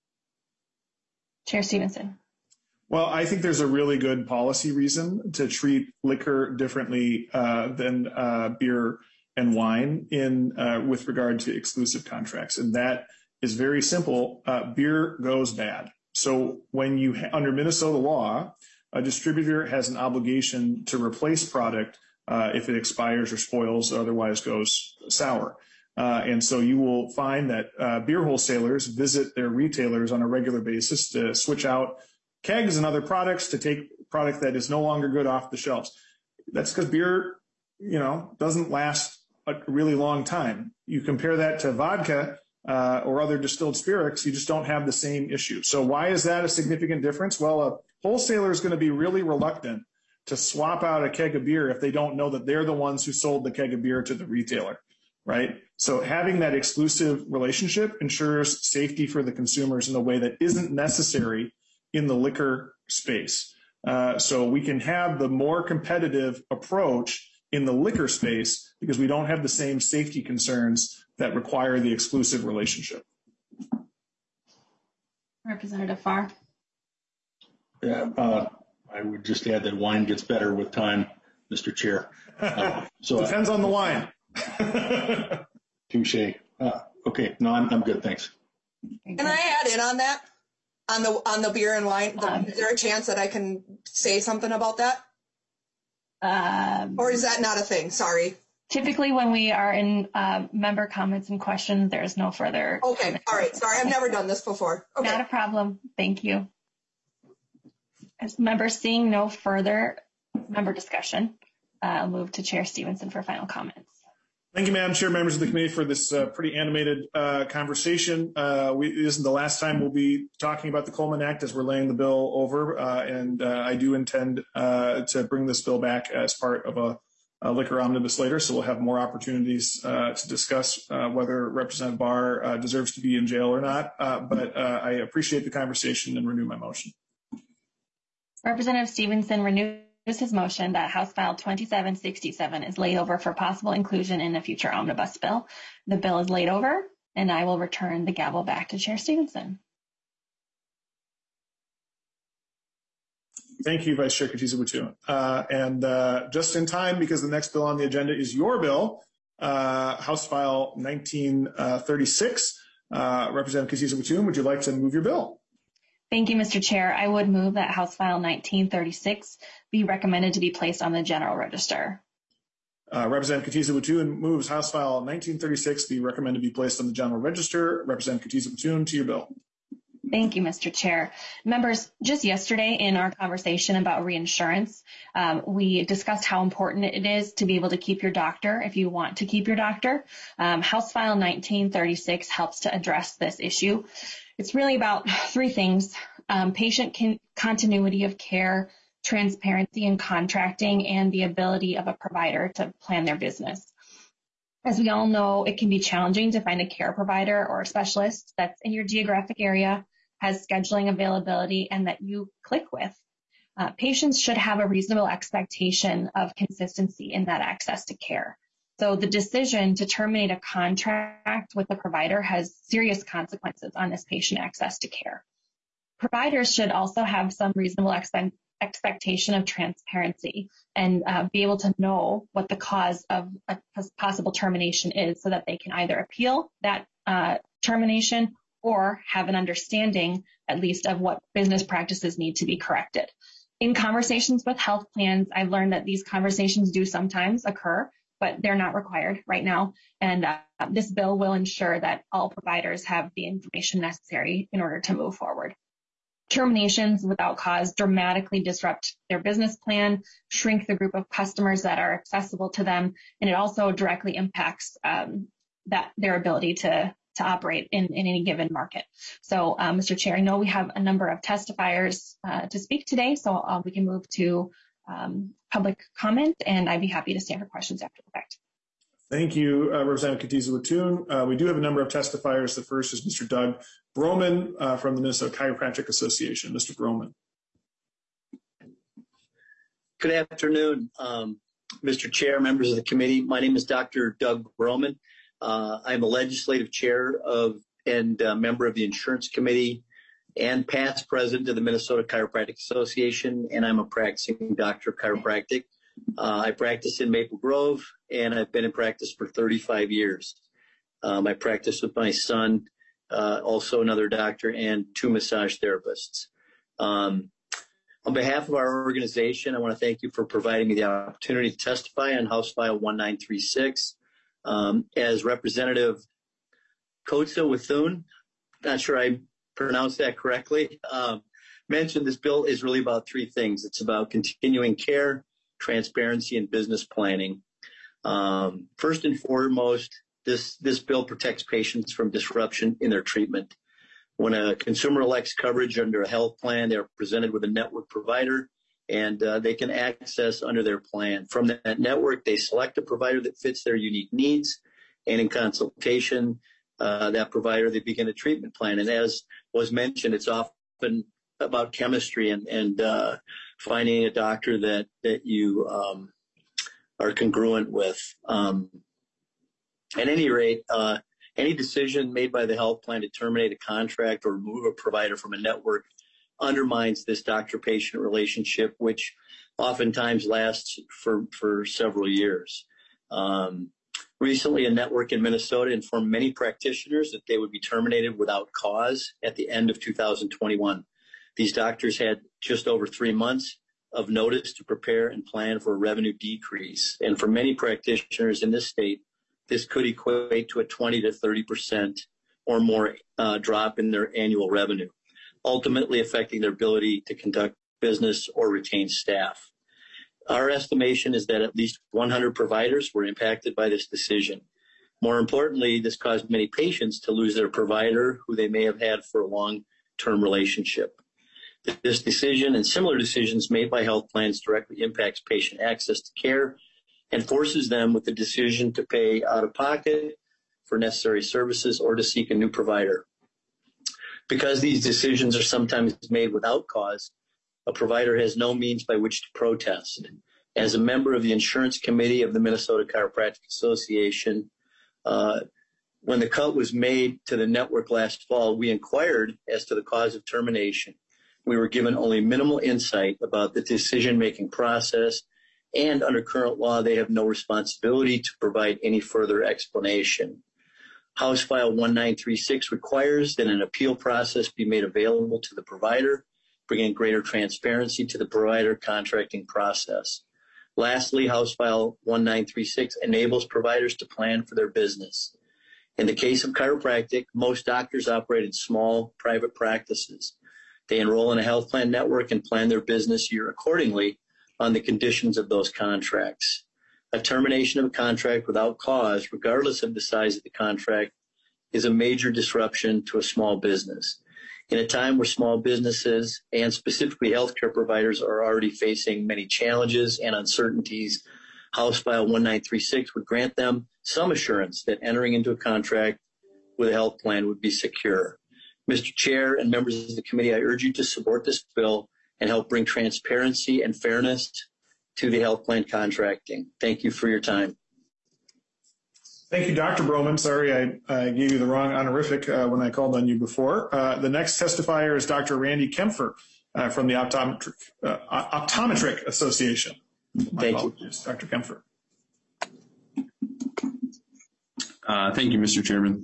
Chair Stevenson. Well, I think there's a really good policy reason to treat liquor differently uh, than uh, beer and wine in uh, with regard to exclusive contracts, and that is very simple. Uh, beer goes bad. So when you, under Minnesota law, a distributor has an obligation to replace product uh, if it expires or spoils or otherwise goes sour. Uh, and so you will find that uh, beer wholesalers visit their retailers on a regular basis to switch out kegs and other products to take product that is no longer good off the shelves. That's because beer, you know, doesn't last a really long time. You compare that to vodka uh, or other distilled spirits, you just don't have the same issue. So why is that a significant difference? Well, a wholesaler is going to be really reluctant to swap out a keg of beer if they don't know that they're the ones who sold the keg of beer to the retailer. Right? So having that exclusive relationship ensures safety for the consumers in a way that isn't necessary in the liquor space. Uh, so we can have the more competitive approach in the liquor space because we don't have the same safety concerns that require the exclusive relationship. Representative Farr. Yeah, uh, I would just add that wine gets better with time, Mister Chair. Uh, so Depends I, on the wine. Touche. Uh, okay, no, I'm, I'm good, thanks. Can I add in on that? On the on the beer and wine? The, um, is there a chance that I can say something about that? Um, or is that not a thing? Sorry. Typically, when we are in uh, member comments and questions, there is no further. Okay, all right. Sorry, I've never done this before. Okay. Not a problem. Thank you. As members seeing no further member discussion, uh, I'll move to Chair Stevenson for final comments. Thank you, Madam Chair, members of the committee, for this uh, pretty animated uh, conversation. Uh, we, this isn't the last time we'll be talking about the Coleman Act as we're laying the bill over, uh, and uh, I do intend uh, to bring this bill back as part of a, a liquor omnibus later, so we'll have more opportunities uh, to discuss uh, whether Representative Barr uh, deserves to be in jail or not, uh, but uh, I appreciate the conversation and renew my motion. Representative Stevenson renews his motion that House File twenty-seven sixty-seven is laid over for possible inclusion in a future omnibus bill. The bill is laid over, and I will return the gavel back to Chair Stevenson. Thank you, Vice Chair Katiza-Butun. Uh, and uh, just in time, because the next bill on the agenda is your bill, uh, House File nineteen thirty-six. Uh, Representative Katiza-Butun, would you like to move your bill? Thank you, Mister Chair. I would move that House File nineteen thirty-six be recommended to be placed on the General Register. Uh, Representative Katiza-Butun moves House File nineteen thirty-six be recommended to be placed on the General Register. Representative Katiza-Butun, to your bill. Thank you, Mister Chair. Members, just yesterday in our conversation about reinsurance, um, we discussed how important it is to be able to keep your doctor if you want to keep your doctor. Um, House File nineteen thirty-six helps to address this issue. It's really about three things: um, patient con- continuity of care, transparency in contracting, and the ability of a provider to plan their business. As we all know, it can be challenging to find a care provider or a specialist that's in your geographic area, has scheduling availability, and that you click with. Uh, patients should have a reasonable expectation of consistency in that access to care. So the decision to terminate a contract with a provider has serious consequences on this patient access to care. Providers should also have some reasonable expect- expectation of transparency and uh, be able to know what the cause of a possible termination is so that they can either appeal that uh, termination or have an understanding, at least, of what business practices need to be corrected. In conversations with health plans, I've learned that these conversations do sometimes occur, but they're not required right now. And uh, this bill will ensure that all providers have the information necessary in order to move forward. Terminations without cause dramatically disrupt their business plan, shrink the group of customers that are accessible to them, and it also directly impacts um, that their ability to, to operate in, in any given market. So, uh, Mister Chair, I know we have a number of testifiers uh, to speak today, so uh, we can move to um, public comment, and I'd be happy to stand for questions after the fact. Thank you, uh, Representative Katiza-Butun. Uh, we do have a number of testifiers. The first is Mister Doug Broman uh, from the Minnesota Chiropractic Association. Mister Broman. Good afternoon, um, Mister Chair, members of the committee. My name is Doctor Doug Broman. Uh, I'm a legislative chair of and uh, member of the Insurance Committee and past president of the Minnesota Chiropractic Association, and I'm a practicing doctor of chiropractic. Uh, I practice in Maple Grove, and I've been in practice for thirty-five years. Um, I practice with my son, uh, also another doctor, and two massage therapists. Um, on behalf of our organization, I want to thank you for providing me the opportunity to testify on House File nineteen thirty-six. Um, as Representative Katiza-Butun, not sure I pronounced that correctly, um, mentioned, this bill is really about three things. It's about continuing care, transparency, and business planning. Um, first and foremost, this, this bill protects patients from disruption in their treatment. When a consumer elects coverage under a health plan, they're presented with a network provider, and uh, they can access under their plan. From that network, they select a provider that fits their unique needs, and in consultation, uh, that provider, they begin a treatment plan. And as was mentioned, it's often about chemistry and, and uh, finding a doctor that, that you um, are congruent with. Um, at any rate, uh, any decision made by the health plan to terminate a contract or remove a provider from a network undermines this doctor-patient relationship, which oftentimes lasts for, for several years. Um, recently, a network in Minnesota informed many practitioners that they would be terminated without cause at the end of two thousand twenty-one. These doctors had just over three months of notice to prepare and plan for a revenue decrease. And for many practitioners in this state, this could equate to a twenty to thirty percent or more uh, drop in their annual revenue, ultimately affecting their ability to conduct business or retain staff. Our estimation is that at least one hundred providers were impacted by this decision. More importantly, this caused many patients to lose their provider who they may have had for a long-term relationship. This decision and similar decisions made by health plans directly impacts patient access to care and forces them with the decision to pay out of pocket for necessary services or to seek a new provider. Because these decisions are sometimes made without cause, a provider has no means by which to protest. As a member of the insurance committee of the Minnesota Chiropractic Association, uh, when the cut was made to the network last fall, we inquired as to the cause of termination. We were given only minimal insight about the decision-making process, and under current law, they have no responsibility to provide any further explanation. House File one nine three six requires that an appeal process be made available to the provider, bringing greater transparency to the provider contracting process. Lastly, House File one nine three six enables providers to plan for their business. In the case of chiropractic, most doctors operate in small private practices. They enroll in a health plan network and plan their business year accordingly on the conditions of those contracts. A termination of a contract without cause, regardless of the size of the contract, is a major disruption to a small business. In a time where small businesses and specifically healthcare providers are already facing many challenges and uncertainties, House File one nine three six would grant them some assurance that entering into a contract with a health plan would be secure. Mister Chair and members of the committee, I urge you to support this bill and help bring transparency and fairness to the health plan contracting. Thank you for your time. Thank you, Doctor Broman. Sorry I, I gave you the wrong honorific uh, when I called on you before. Uh, the next testifier is Doctor Randy Kempfer uh, from the Optometric, uh, Optometric Association. My Thank apologies, you. Doctor Kempfer. Uh, thank you, Mister Chairman.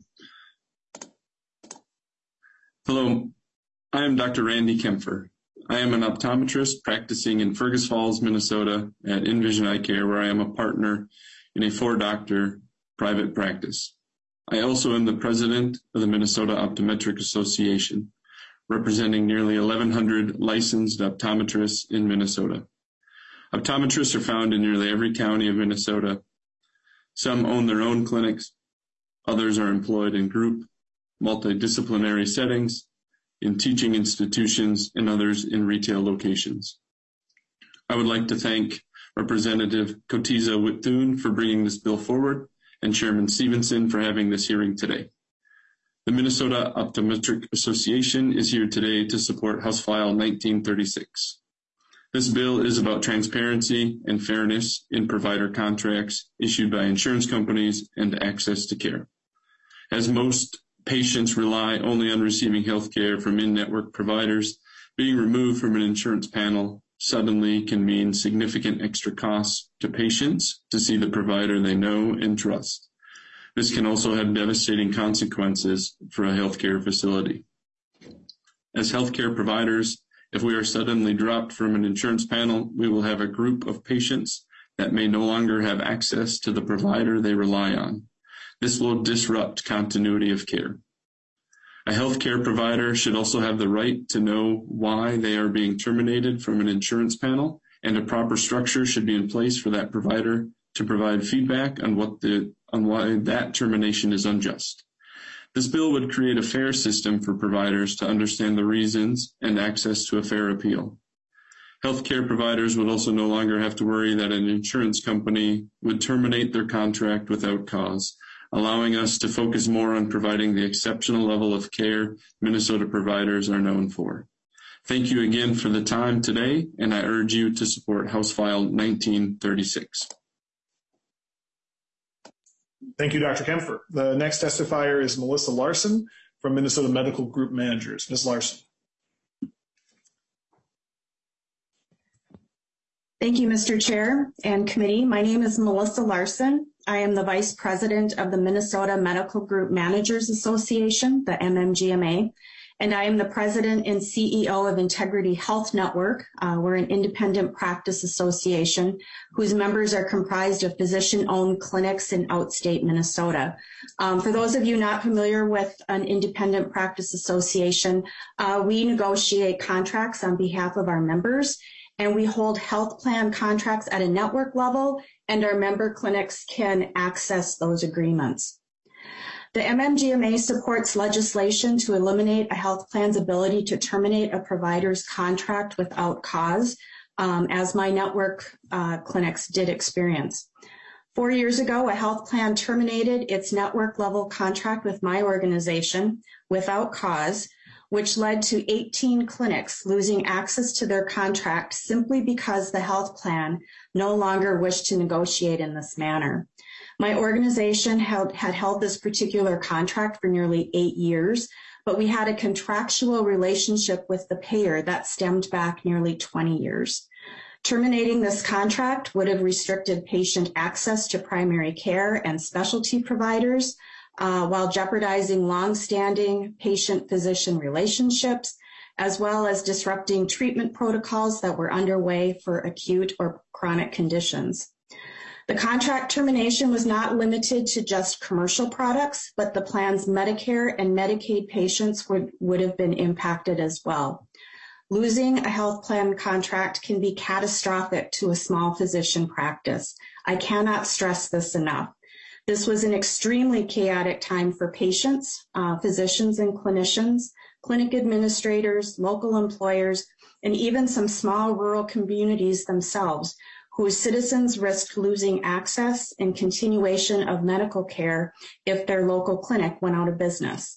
Hello, I am Doctor Randy Kempfer. I am an optometrist practicing in Fergus Falls, Minnesota at Envision Eye Care, where I am a partner in a four-doctor private practice. I also am the president of the Minnesota Optometric Association, representing nearly eleven hundred licensed optometrists in Minnesota. Optometrists are found in nearly every county of Minnesota. Some own their own clinics. Others are employed in group, multidisciplinary settings, in teaching institutions, and others in retail locations. I would like to thank Representative Cotiza Witthuhn for bringing this bill forward and Chairman Stevenson for having this hearing today. The Minnesota Optometric Association is here today to support House File nineteen thirty-six. This bill is about transparency and fairness in provider contracts issued by insurance companies and access to care. As most patients rely only on receiving health care from in-network providers, being removed from an insurance panel suddenly can mean significant extra costs to patients to see the provider they know and trust. This can also have devastating consequences for a healthcare facility. As healthcare providers, if we are suddenly dropped from an insurance panel, we will have a group of patients that may no longer have access to the provider they rely on. This will disrupt continuity of care. A healthcare provider should also have the right to know why they are being terminated from an insurance panel, and a proper structure should be in place for that provider to provide feedback on what the on why that termination is unjust. This bill would create a fair system for providers to understand the reasons and access to a fair appeal. Healthcare providers would also no longer have to worry that an insurance company would terminate their contract without cause, allowing us to focus more on providing the exceptional level of care Minnesota providers are known for. Thank you again for the time today, and I urge you to support House File nineteen thirty-six. Thank you, Doctor Kempfer. The next testifier is Melissa Larson from Minnesota Medical Group Managers. Miz Larson. Thank you, Mister Chair and committee. My name is Melissa Larson. I am the Vice President of the Minnesota Medical Group Managers Association, the M M G M A, and I am the President and C E O of Integrity Health Network. Uh, we're an independent practice association whose members are comprised of physician-owned clinics in outstate Minnesota. Um, for those of you not familiar with an independent practice association, uh, we negotiate contracts on behalf of our members, and we hold health plan contracts at a network level, and our member clinics can access those agreements. The M M G M A supports legislation to eliminate a health plan's ability to terminate a provider's contract without cause, um, as my network uh, clinics did experience. Four years ago, a health plan terminated its network-level contract with my organization without cause, which led to eighteen clinics losing access to their contract simply because the health plan no longer wished to negotiate in this manner. My organization held, had held this particular contract for nearly eight years, but we had a contractual relationship with the payer that stemmed back nearly twenty years. Terminating this contract would have restricted patient access to primary care and specialty providers, uh, while jeopardizing long-standing patient-physician relationships, as well as disrupting treatment protocols that were underway for acute or chronic conditions. The contract termination was not limited to just commercial products, but the plan's Medicare and Medicaid patients would, would have been impacted as well. Losing a health plan contract can be catastrophic to a small physician practice. I cannot stress this enough. This was an extremely chaotic time for patients, uh, physicians and clinicians, clinic administrators, local employers, and even some small rural communities themselves, whose citizens risked losing access and continuation of medical care if their local clinic went out of business.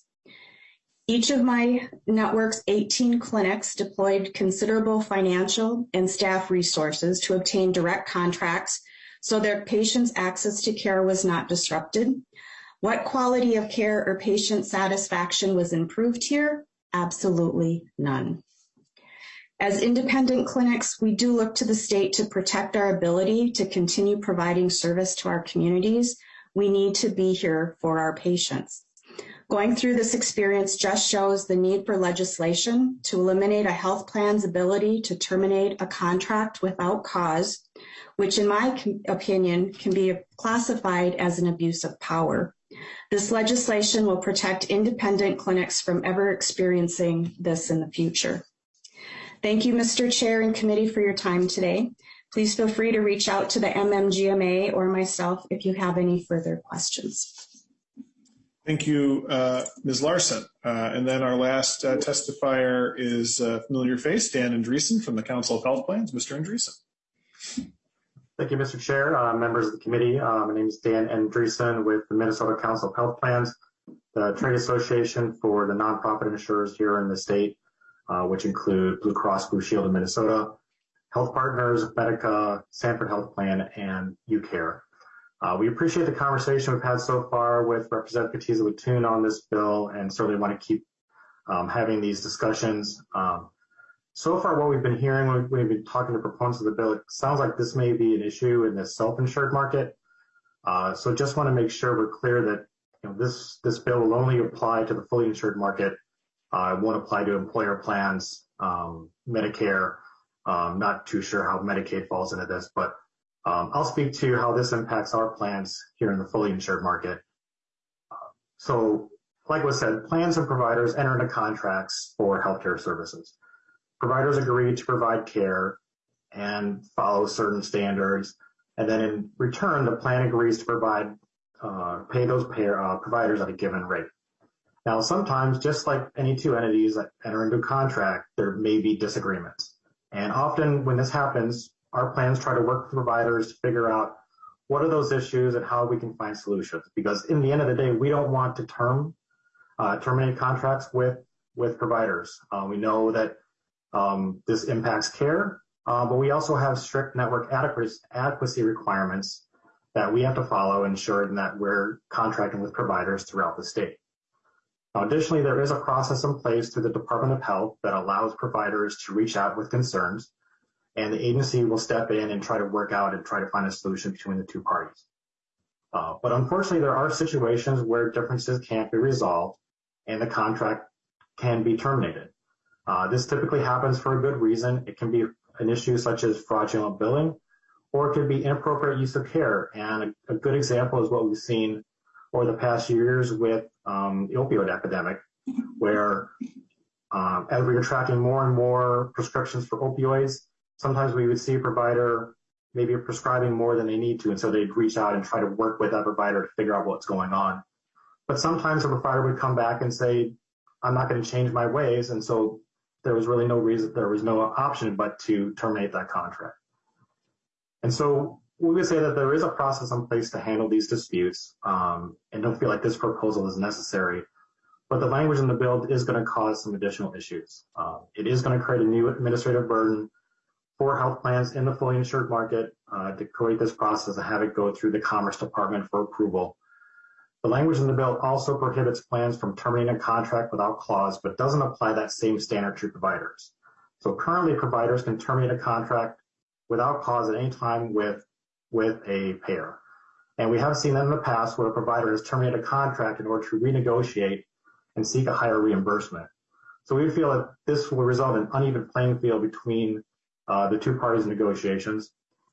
Each of my network's eighteen clinics deployed considerable financial and staff resources to obtain direct contracts so their patients' access to care was not disrupted. What quality of care or patient satisfaction was improved here? Absolutely none. As independent clinics, we do look to the state to protect our ability to continue providing service to our communities. We need to be here for our patients. Going through this experience just shows the need for legislation to eliminate a health plan's ability to terminate a contract without cause, which in my opinion can be classified as an abuse of power. This legislation will protect independent clinics from ever experiencing this in the future. Thank you, Mister Chair and committee, for your time today. Please feel free to reach out to the M M G M A or myself if you have any further questions. Thank you, uh, Miz Larson. Uh, and then our last uh, testifier is a familiar face, Dan Andreessen from the Council of Health Plans. Mister Andreessen. Thank you, Mister Chair, uh, members of the committee. Uh, my name is Dan Andreessen with the Minnesota Council of Health Plans, the trade association for the nonprofit insurers here in the state, uh, which include Blue Cross Blue Shield of Minnesota, Health Partners, Medica, Sanford Health Plan, and UCare. Uh, we appreciate the conversation we've had so far with Representative Katiza-Witthuhn on this bill, and certainly want to keep um, having these discussions. Um, so far, what we've been hearing when we've been talking to proponents of the bill, it sounds like this may be an issue in the self-insured market. Uh, so just want to make sure we're clear that you know, this this bill will only apply to the fully insured market. Uh, it won't apply to employer plans, um, Medicare. Um, not too sure how Medicaid falls into this, but Um, I'll speak to how this impacts our plans here in the fully insured market. Uh, so, like was said, plans and providers enter into contracts for healthcare services. Providers agree to provide care and follow certain standards, and then in return, the plan agrees to provide, uh, pay those pay, uh, providers at a given rate. Now, sometimes, just like any two entities that enter into a contract, there may be disagreements. And often when this happens, our plans try to work with providers to figure out what are those issues and how we can find solutions. Because in the end of the day, we don't want to term uh, terminate contracts with with providers. Uh, we know that um, this impacts care, uh, but we also have strict network adequacy, adequacy requirements that we have to follow, ensuring that we're contracting with providers throughout the state. Now, additionally, there is a process in place through the Department of Health that allows providers to reach out with concerns, and the agency will step in and try to work out and try to find a solution between the two parties. Uh, but unfortunately, there are situations where differences can't be resolved and the contract can be terminated. Uh, this typically happens for a good reason. It can be an issue such as fraudulent billing, or it could be inappropriate use of care. And a, a good example is what we've seen over the past few years with um, the opioid epidemic, where um, as we were tracking more and more prescriptions for opioids, sometimes we would see a provider maybe prescribing more than they need to, and so they'd reach out and try to work with that provider to figure out what's going on. But sometimes the provider would come back and say, I'm not going to change my ways, and so there was really no reason, there was no option but to terminate that contract. And so we would say that there is a process in place to handle these disputes, um, and don't feel like this proposal is necessary. But the language in the bill is going to cause some additional issues. Uh, it is going to create a new administrative burden for health plans in the fully insured market uh, to create this process and have it go through the Commerce Department for approval. The language in the bill also prohibits plans from terminating a contract without clause, but doesn't apply that same standard to providers. So currently, providers can terminate a contract without clause at any time with, with a payer. And we have seen that in the past where a provider has terminated a contract in order to renegotiate and seek a higher reimbursement. So we feel that this will result in an uneven playing field between uh, the two parties' negotiations.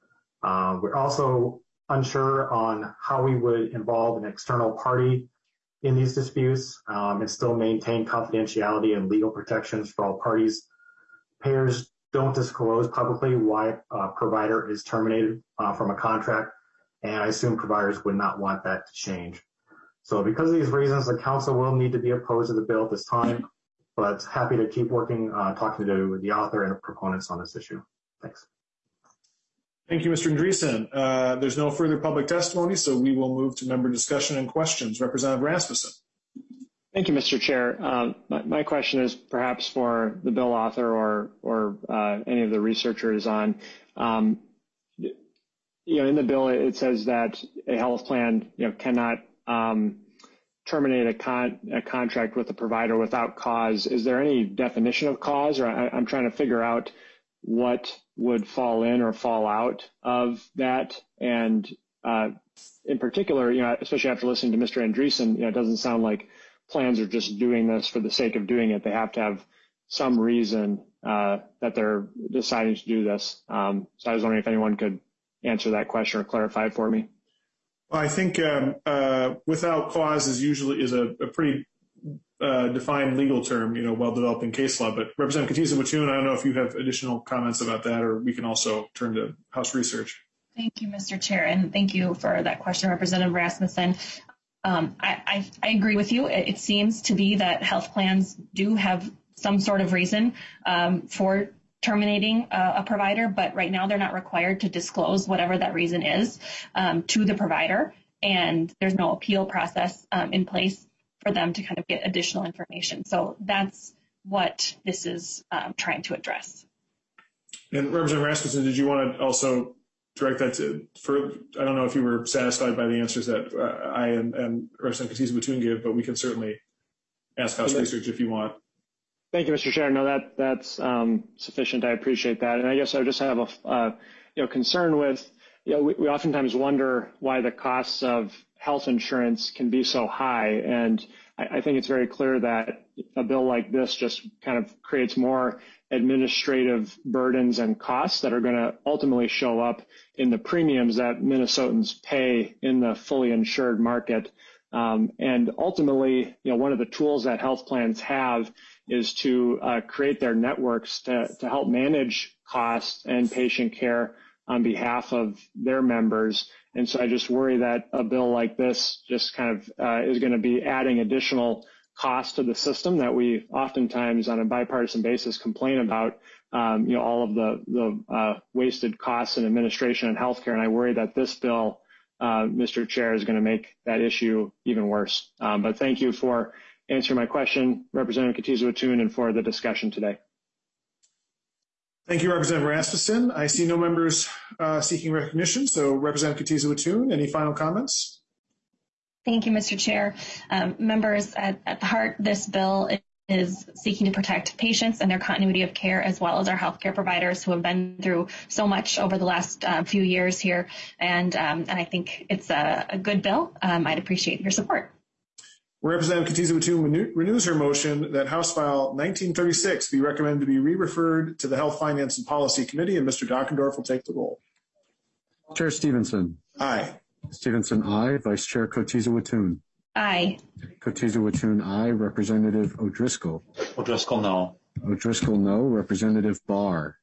Uh, we're also unsure on how we would involve an external party in these disputes um, and still maintain confidentiality and legal protections for all parties. Payers don't disclose publicly why a provider is terminated uh, from a contract, and I assume providers would not want that to change. So because of these reasons, the council will need to be opposed to the bill at this time, but happy to keep working, uh, talking to the author and the proponents on this issue. Thanks. Thank you, Mister Andreessen. Uh, there's no further public testimony, so we will move to member discussion and questions. Representative Rasmussen. Thank you, Mister Chair. Um, my, my question is perhaps for the bill author or, or uh, any of the researchers on, um, you know, in the bill it says that a health plan, you know, cannot um, terminate a, con a contract with a provider without cause. Is there any definition of cause, or I, I'm trying to figure out what would fall in or fall out of that? And uh, in particular, you know, especially after listening to Mister Andreessen, you know, it doesn't sound like plans are just doing this for the sake of doing it. They have to have some reason uh, that they're deciding to do this. Um, so I was wondering if anyone could answer that question or clarify it for me. Well, I think um, uh, without cause is usually is a, a pretty uh, defined legal term, you know, well developed in case law. But Representative Katiza-Wattoon, I don't know if you have additional comments about that, or we can also turn to House research. Thank you, Mister Chair, and thank you for that question, Representative Rasmussen. Um, I, I, I agree with you. It, it seems to be that health plans do have some sort of reason um, for terminating uh, a provider, but right now they're not required to disclose whatever that reason is um, to the provider, and there's no appeal process um, in place for them to kind of get additional information. So that's what this is um, trying to address. And Representative Rasmussen, did you want to also direct that to, for, I don't know if you were satisfied by the answers that uh, I and, and Representative Katiza-Wattoon gave, but we can certainly ask House research if you want. Thank you, Mister Chair. No, that that's um, sufficient. I appreciate that. And I guess I just have a uh, you know concern with, you know, we, we oftentimes wonder why the costs of health insurance can be so high. And I, I think it's very clear that a bill like this just kind of creates more administrative burdens and costs that are going to ultimately show up in the premiums that Minnesotans pay in the fully insured market. Um, and ultimately, you know, one of the tools that health plans have is to uh, create their networks to, to help manage costs and patient care on behalf of their members. And so I just worry that a bill like this just kind of uh, is going to be adding additional cost to the system that we oftentimes on a bipartisan basis complain about, um, you know, all of the, the uh, wasted costs in administration and healthcare. And I worry that this bill uh, Mister Chair, is going to make that issue even worse. Um, but thank you for answering my question, Representative Katiza-Witthuhn, and for the discussion today. Thank you, Representative Rasmussen. I see no members uh, seeking recognition. So Representative Katiza-Witthuhn, any final comments? Thank you, Mister Chair. Um, members, at, at the heart, this bill is seeking to protect patients and their continuity of care, as well as our healthcare providers who have been through so much over the last uh, few years here. And, um, and I think it's a, a good bill. Um, I'd appreciate your support. Representative Katiza-Witthuhn renews her motion that House File nineteen thirty-six be recommended to be re-referred to the Health, Finance, and Policy Committee, and Mister Dockendorf will take the roll. Chair Stevenson. Aye. Stevenson, aye. Vice Chair Katiza-Witthuhn. Aye. Katiza-Witthuhn, aye. Representative O'Driscoll. O'Driscoll, no. O'Driscoll, no. Representative Barr.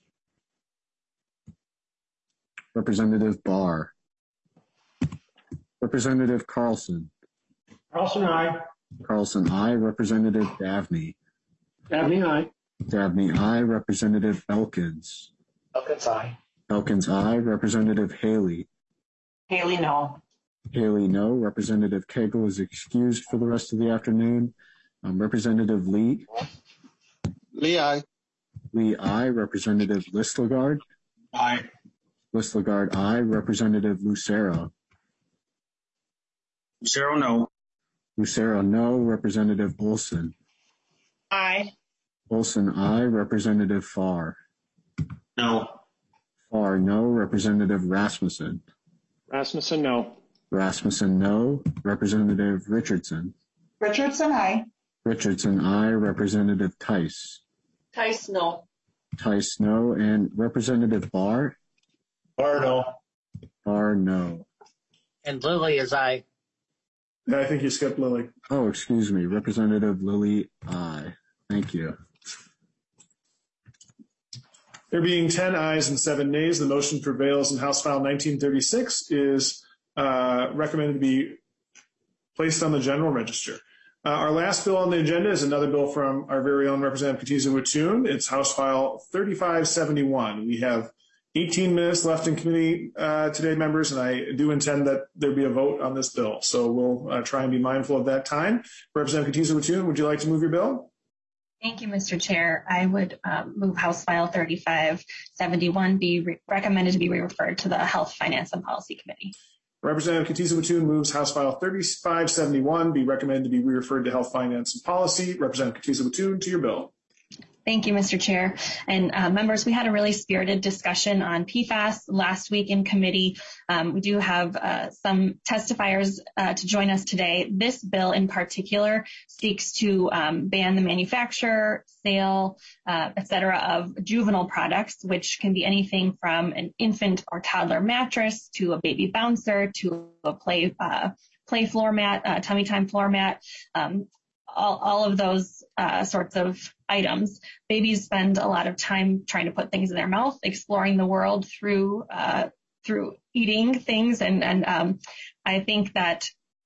Representative Barr. Representative Carlson. Carlson, aye. Carlson, aye. Representative Davnie. Davnie, aye. Davnie, aye. Representative Elkins. Elkins, aye. Elkins, aye. Representative Haley. Haley, no. Haley, no. Representative Cagle is excused for the rest of the afternoon. Um, Representative Lee. Lee, aye. Lee, aye. Representative Listlegard. Aye. Listlegard, aye. Representative Lucero. Lucero, no. Lucero, no. Representative Olson. Aye. Olson, aye. Representative Farr. No. Farr, no. Representative Rasmussen. Rasmussen, no. Rasmussen, no. Representative Richardson. Richardson, aye. Richardson, aye. Representative Tice. Tice, no. Tice, no. And Representative Barr? Barr, no. Barr, no. And Lilly is aye. Yeah, I think you skipped Lilly. Oh, excuse me. Representative Lilly, aye. Thank you. There being ten ayes and seven nays, the motion prevails, and House File nineteen thirty-six is uh, recommended to be placed on the general register. Uh, our last bill on the agenda is another bill from our very own Representative Katiza-Witthuhn. It's House File thirty-five seventy-one. We have eighteen minutes left in committee uh, today, members, and I do intend that there be a vote on this bill. So we'll uh, try and be mindful of that time. Representative Katiza-Witthuhn, would you like to move your bill? Thank you, Mister Chair. I would um, move House File thirty-five seventy-one be re- recommended to be re-referred to the Health, Finance, and Policy Committee. Representative Katiza-Witthuhn moves House File thirty-five seventy-one be recommended to be re-referred to Health, Finance, and Policy. Representative Katiza-Witthuhn, to your bill. Thank you, Mister Chair. And uh, members, we had a really spirited discussion on P FAS last week in committee. Um, we do have uh, some testifiers uh, to join us today. This bill in particular seeks to um, ban the manufacture, sale, uh, et cetera, of juvenile products, which can be anything from an infant or toddler mattress to a baby bouncer to a play uh, play floor mat, uh, tummy time floor mat. Um, All, all of those uh, sorts of items. Babies spend a lot of time trying to put things in their mouth, exploring the world through uh, through eating things, and and um, I think that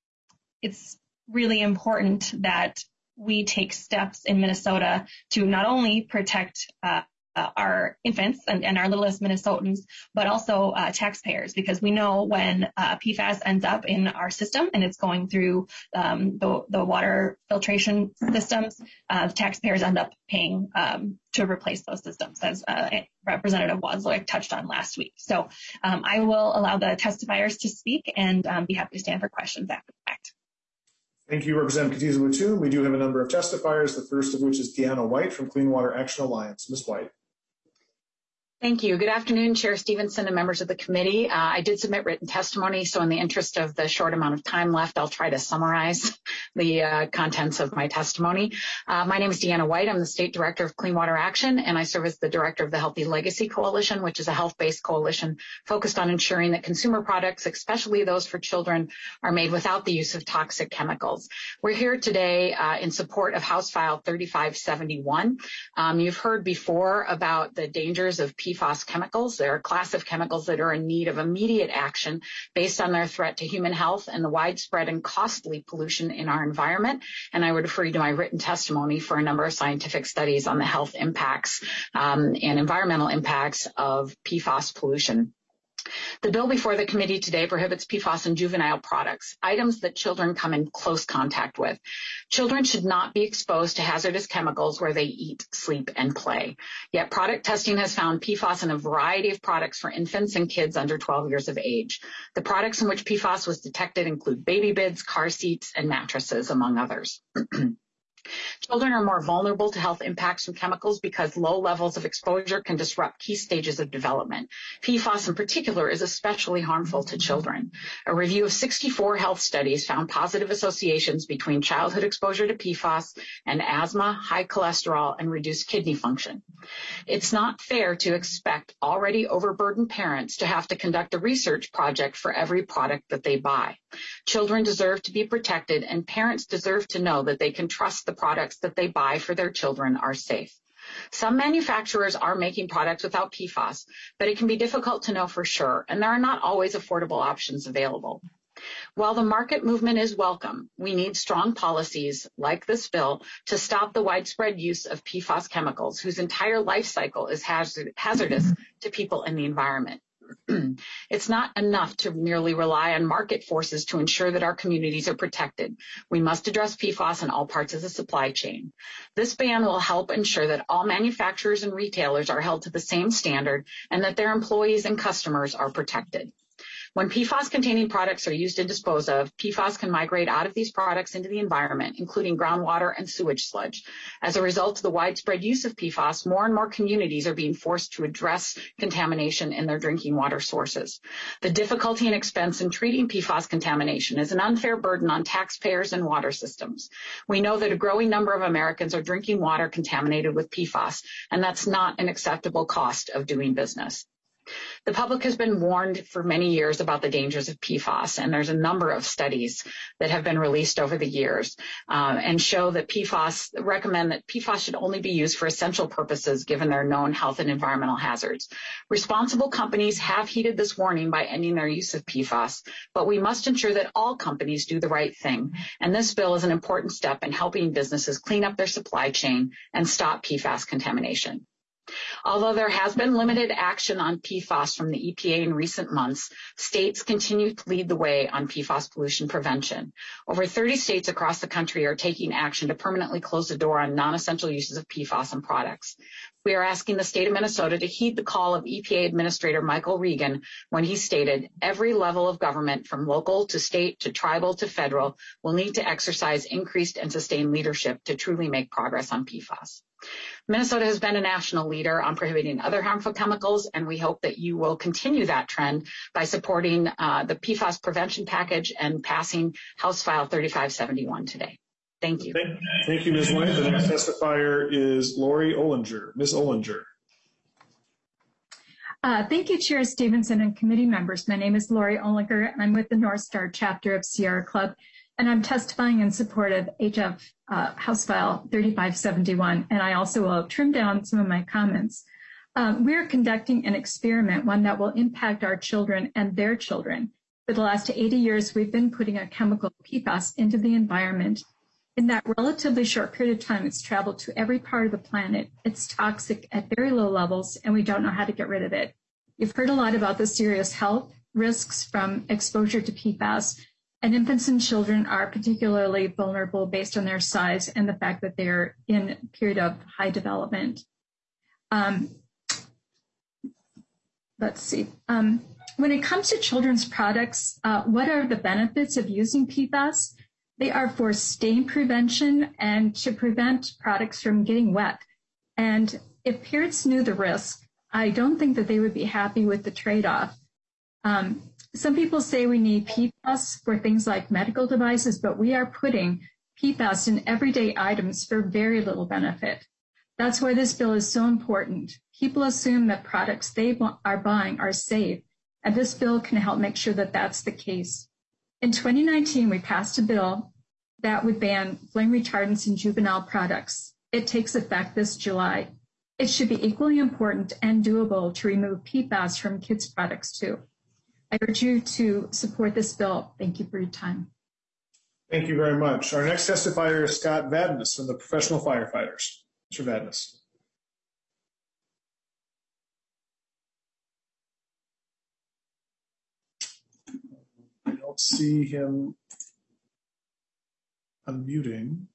it's really important that we take steps in Minnesota to not only protect uh, Uh, our infants and, and our littlest Minnesotans, but also uh, taxpayers, because we know when uh, P FAS ends up in our system and it's going through um, the, the water filtration systems, uh, taxpayers end up paying um, to replace those systems, as uh, Representative Wozloak touched on last week. So um, I will allow the testifiers to speak and um, be happy to stand for questions after the fact. Thank you, Representative Katiza-Witthuhn. We do have a number of testifiers, the first of which is Deanna White from Clean Water Action Alliance. Miz White. Thank you. Good afternoon, Chair Stevenson and members of the committee. Uh, I did submit written testimony, so in the interest of the short amount of time left, I'll try to summarize the uh, contents of my testimony. Uh, my name is Deanna White. I'm the State Director of Clean Water Action, and I serve as the Director of the Healthy Legacy Coalition, which is a health-based coalition focused on ensuring that consumer products, especially those for children, are made without the use of toxic chemicals. We're here today uh, in support of House File thirty-five seventy-one. Um, you've heard before about the dangers of P FAS chemicals. They're a class of chemicals that are in need of immediate action based on their threat to human health and the widespread and costly pollution in our environment. And I would refer you to my written testimony for a number of scientific studies on the health impacts um, and environmental impacts of P FAS pollution. The bill before the committee today prohibits P FAS in juvenile products, items that children come in close contact with. Children should not be exposed to hazardous chemicals where they eat, sleep, and play. Yet product testing has found P FAS in a variety of products for infants and kids under twelve years of age. The products in which P FAS was detected include baby beds, car seats, and mattresses, among others. Children are more vulnerable to health impacts from chemicals because low levels of exposure can disrupt key stages of development. P FAS in particular is especially harmful to children. A review of sixty-four health studies found positive associations between childhood exposure to P FAS and asthma, high cholesterol, and reduced kidney function. It's not fair to expect already overburdened parents to have to conduct a research project for every product that they buy. Children deserve to be protected, and parents deserve to know that they can trust the products that they buy for their children are safe. Some manufacturers are making products without P FAS, but it can be difficult to know for sure, and there are not always affordable options available. While the market movement is welcome, we need strong policies like this bill to stop the widespread use of P FAS chemicals whose entire life cycle is hazard- hazardous to people and the environment. It's not enough to merely rely on market forces to ensure that our communities are protected. We must address P FAS in all parts of the supply chain. This ban will help ensure that all manufacturers and retailers are held to the same standard and that their employees and customers are protected. When P FAS-containing products are used and disposed of, P FAS can migrate out of these products into the environment, including groundwater and sewage sludge. As a result of the widespread use of P FAS, more and more communities are being forced to address contamination in their drinking water sources. The difficulty and expense in treating P FAS contamination is an unfair burden on taxpayers and water systems. We know that a growing number of Americans are drinking water contaminated with P FAS, and that's not an acceptable cost of doing business. The public has been warned for many years about the dangers of P FAS, and there's a number of studies that have been released over the years uh, and show that P FAS, recommend that P FAS should only be used for essential purposes given their known health and environmental hazards. Responsible companies have heeded this warning by ending their use of P FAS, but we must ensure that all companies do the right thing, and this bill is an important step in helping businesses clean up their supply chain and stop P FAS contamination. Although there has been limited action on P FAS from the E P A in recent months, states continue to lead the way on P FAS pollution prevention. Over thirty states across the country are taking action to permanently close the door on non-essential uses of P FAS in products. We are asking the state of Minnesota to heed the call of E P A Administrator Michael Regan when he stated, every level of government, from local to state to tribal to federal, will need to exercise increased and sustained leadership to truly make progress on P FAS. Minnesota has been a national leader on prohibiting other harmful chemicals, and we hope that you will continue that trend by supporting uh, the P FAS prevention package and passing House File thirty-five seventy-one today. Thank you. Thank, thank you, Miz White. The next testifier is Lori Ollinger. Miz Ollinger. Uh, thank you, Chair Stevenson and committee members. My name is Lori Ollinger, and I'm with the North Star chapter of Sierra Club, and I'm testifying in support of H F uh, House File thirty-five seventy-one, and I also will trim down some of my comments. Um, we're conducting an experiment, one that will impact our children and their children. For the last eighty years, we've been putting a chemical P FAS into the environment. In that relatively short period of time, it's traveled to every part of the planet. It's toxic at very low levels, and we don't know how to get rid of it. You've heard a lot about the serious health risks from exposure to P FAS. And infants and children are particularly vulnerable based on their size and the fact that they're in a period of high development. Um, let's see. Um, when it comes to children's products, uh, what are the benefits of using P FAS? They are for stain prevention and to prevent products from getting wet. And if parents knew the risk, I don't think that they would be happy with the trade-off. Um, Some people say we need P FAS for things like medical devices, but we are putting P FAS in everyday items for very little benefit. That's why this bill is so important. People assume that products they are buying are safe, and this bill can help make sure that that's the case. In twenty nineteen, we passed a bill that would ban flame retardants in juvenile products. It takes effect this July. It should be equally important and doable to remove P FAS from kids' products too. I urge you to support this bill. Thank you for your time. Thank you very much. Our next testifier is Scott Vadnais from the Professional Firefighters. Mister Vadnais. don't see him unmuting.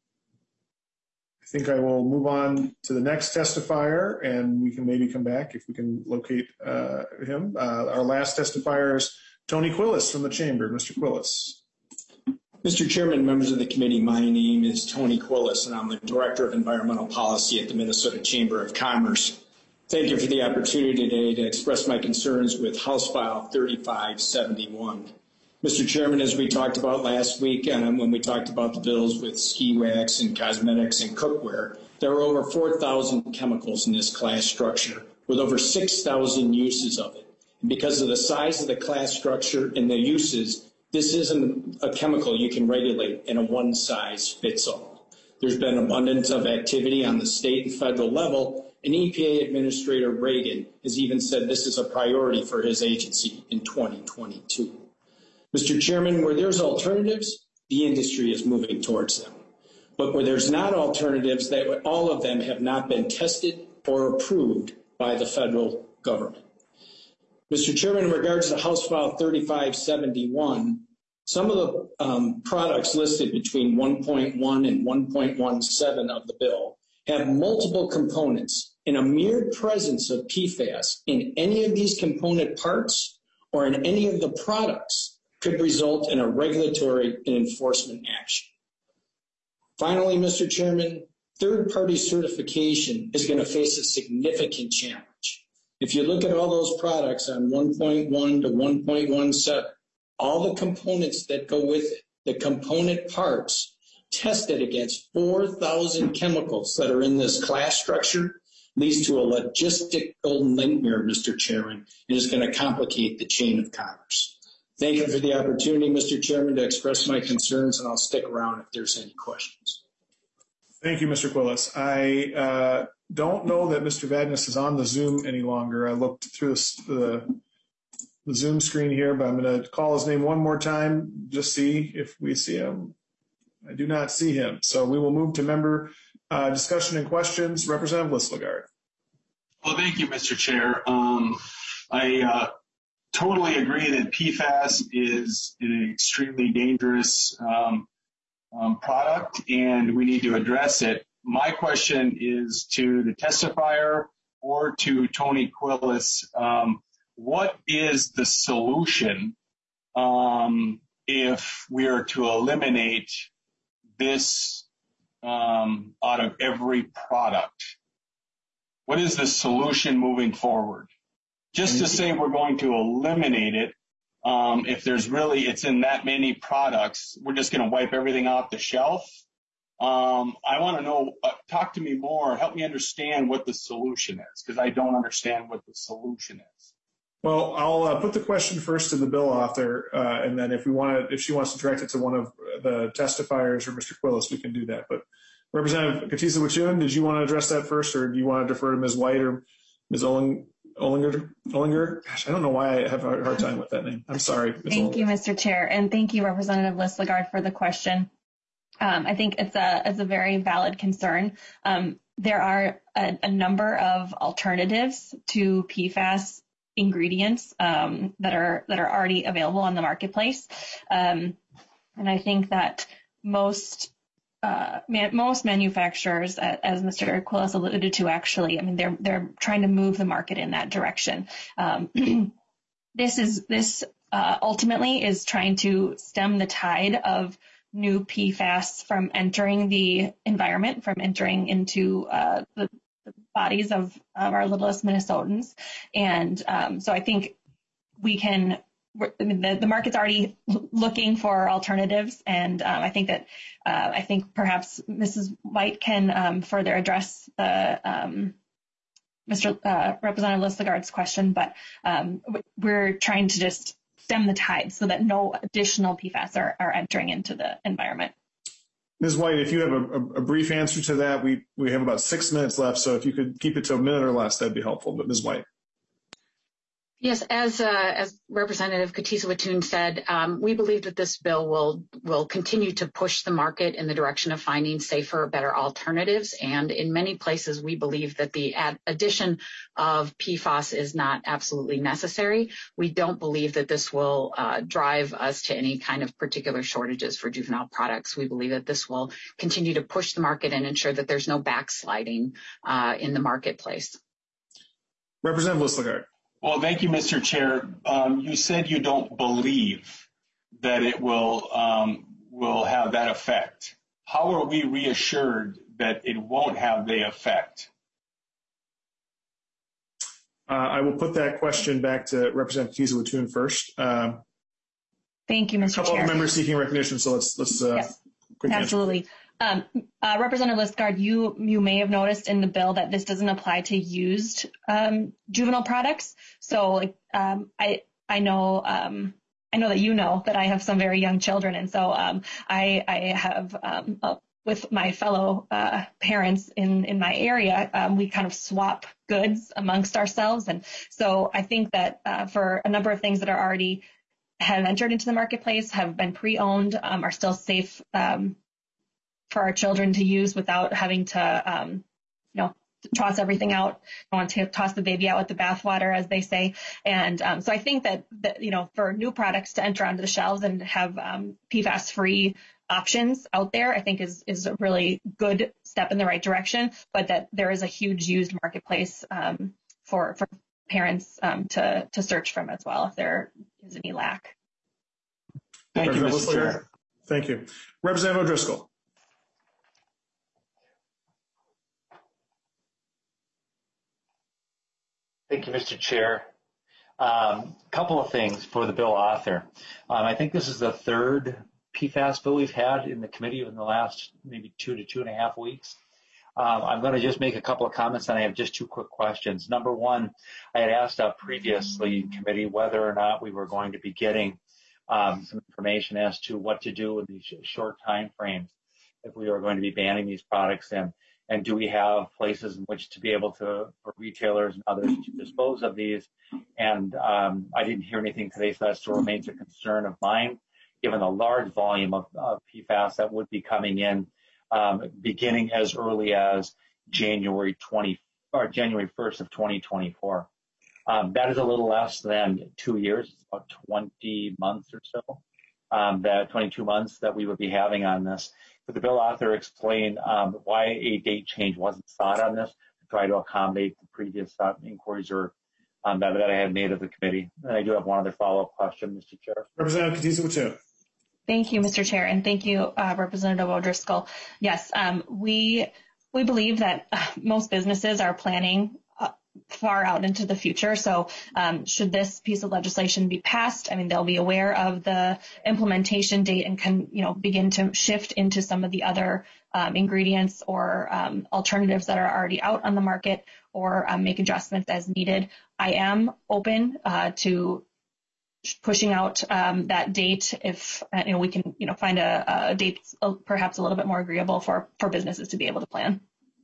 I think I will move on to the next testifier, and we can maybe come back if we can locate uh, him. Uh, our last testifier is Tony Quillis from the Chamber. Mister Quillis. Mister Chairman, members of the committee, my name is Tony Quillis, and I'm the Director of Environmental Policy at the Minnesota Chamber of Commerce. Thank you for the opportunity today to express my concerns with House File thirty-five seventy-one. Mister Chairman, as we talked about last week um, when we talked about the bills with ski wax and cosmetics and cookware, there are over four thousand chemicals in this class structure with over six thousand uses of it. And because of the size of the class structure and the uses, this isn't a chemical you can regulate in a one-size-fits-all. There's been abundance of activity on the state and federal level, and E P A Administrator Reagan has even said this is a priority for his agency in twenty twenty-two. Mister Chairman, where there's alternatives, the industry is moving towards them. But where there's not alternatives, that all of them have not been tested or approved by the federal government. Mister Chairman, in regards to House File thirty-five seventy-one, some of the um, products listed between one point one and one point one seven of the bill have multiple components, and a mere presence of P FAS in any of these component parts or in any of the products could result in a regulatory and enforcement action. Finally, Mister Chairman, third-party certification is going to face a significant challenge. If you look at all those products on one point one to one point one seven, all the components that go with it, the component parts tested against four thousand chemicals that are in this class structure, leads to a logistical nightmare, Mister Chairman, and is going to complicate the chain of commerce. Thank you for the opportunity, Mister Chairman, to express my concerns, and I'll stick around if there's any questions. Thank you, Mister Quillis. I uh, don't know that Mister Vadnais is on the Zoom any longer. I looked through this, the, the Zoom screen here, but I'm going to call his name one more time, just see if we see him. I do not see him. So we will move to member uh, discussion and questions. Representative Listlegard. Well, thank you, Mister Chair. Um, I uh, totally agree that P FAS is an extremely dangerous um, um, product, and we need to address it. My question is to the testifier or to Tony Quillis. Um, what is the solution um, if we are to eliminate this um, out of every product? What is the solution moving forward? Just to say we're going to eliminate it, um, if there's really, it's in that many products, we're just going to wipe everything off the shelf. Um, I want to know, uh, talk to me more, help me understand what the solution is, because I don't understand what the solution is. Well, I'll uh, put the question first to the bill author, uh, and then if we want to, if she wants to direct it to one of the testifiers or Mister Quillis, we can do that. But Representative Katisa-Wachun, did you want to address that first, or do you want to defer to Miz White or Miz Olling, Ollinger? Ollinger? Gosh, I don't know why I have a hard time with that name. I'm sorry. Miz Thank Ollinger. you, Mister Chair, and thank you, Representative Listlegard, for the question. Um, I think it's a it's a very valid concern. Um, there are a, a number of alternatives to P FAS ingredients um, that are that are already available on the marketplace, um, and I think that most uh, man, most manufacturers, as Mister Quillis alluded to, actually, I mean, they're they're trying to move the market in that direction. Um, this is this uh, ultimately is trying to stem the tide of new P FAS from entering the environment, from entering into uh, the, the bodies of, of our littlest Minnesotans. And um, so I think we can, I mean, the, the market's already looking for alternatives. And um, I think that, uh, I think perhaps Missus White can um, further address the um, Mister Uh, Representative Listlegard's question, but um, we're trying to just stem the tide so that no additional P FAS are, are entering into the environment. Miz White, if you have a, a brief answer to that, we, we have about six minutes left, so if you could keep it to a minute or less, that'd be helpful. But Miz White. Yes, as uh, as Representative Katiza-Wattoon said, um, we believe that this bill will will continue to push the market in the direction of finding safer, better alternatives. And in many places, we believe that the ad- addition of P FAS is not absolutely necessary. We don't believe that this will uh, drive us to any kind of particular shortages for juvenile products. We believe that this will continue to push the market and ensure that there's no backsliding uh, in the marketplace. Representative Listlegard. Well, thank you, Mister Chair. Um, you said you don't believe that it will um, will have that effect. How are we reassured that it won't have the effect? Uh, I will put that question back to Representative Katiza-Wattoon first. Um, Thank you, Mister A couple Chair. of members seeking recognition, so let's let's. Uh, yes, quick absolutely. Um, uh, Representative Listgard, you you may have noticed in the bill that this doesn't apply to used um, juvenile products. So, like, um, I I know um, I know that you know that I have some very young children, and so um, I I have um, uh, with my fellow uh, parents in in my area, um, we kind of swap goods amongst ourselves, and so I think that uh, for a number of things that are already have entered into the marketplace, have been pre-owned, um, are still safe. Um, for our children to use without having to, um, you know, toss everything out. I want to toss the baby out with the bathwater, as they say. And um, so I think that, that, you know, for new products to enter onto the shelves and have um, P FAS-free options out there, I think is is a really good step in the right direction, but that there is a huge used marketplace um, for, for parents um, to, to search from as well if there is any lack. Thank you, Mister Chair. Thank you. Representative O'Driscoll. Thank you, Mister Chair. A um, couple of things for the bill author. Um, I think this is the third P FAS bill we've had in the committee in the last maybe two to two and a half weeks. Um, I'm going to just make a couple of comments, and I have just two quick questions. Number one, I had asked uh, previously in committee whether or not we were going to be getting um, some information as to what to do in these sh- short time frames if we are going to be banning these products, and and do we have places in which to be able to, for retailers and others to dispose of these? And um, I didn't hear anything today, so that still remains a concern of mine, given the large volume of, of P FAS that would be coming in um, beginning as early as January twentieth or January first of twenty twenty-four. Um, that is a little less than two years, about twenty months or so, um, that twenty-two months that we would be having on this. Could the bill author explain um, why a date change wasn't sought on this to try to accommodate the previous uh, inquiries or um, that, that I had made of the committee? And I do have one other follow-up question, Mister Chair. Representative Katiza-Wattoon. Thank you, Mister Chair, and thank you, uh, Representative O'Driscoll. Yes, um, we we believe that uh, most businesses are planning uh, far out into the future. So um, should this piece of legislation be passed, I mean, they'll be aware of the implementation date and can, you know, begin to shift into some of the other um, ingredients or um, alternatives that are already out on the market, or um, make adjustments as needed. I am open uh, to pushing out um, that date if uh, you know we can you know find a, a date uh, perhaps a little bit more agreeable for for businesses to be able to plan.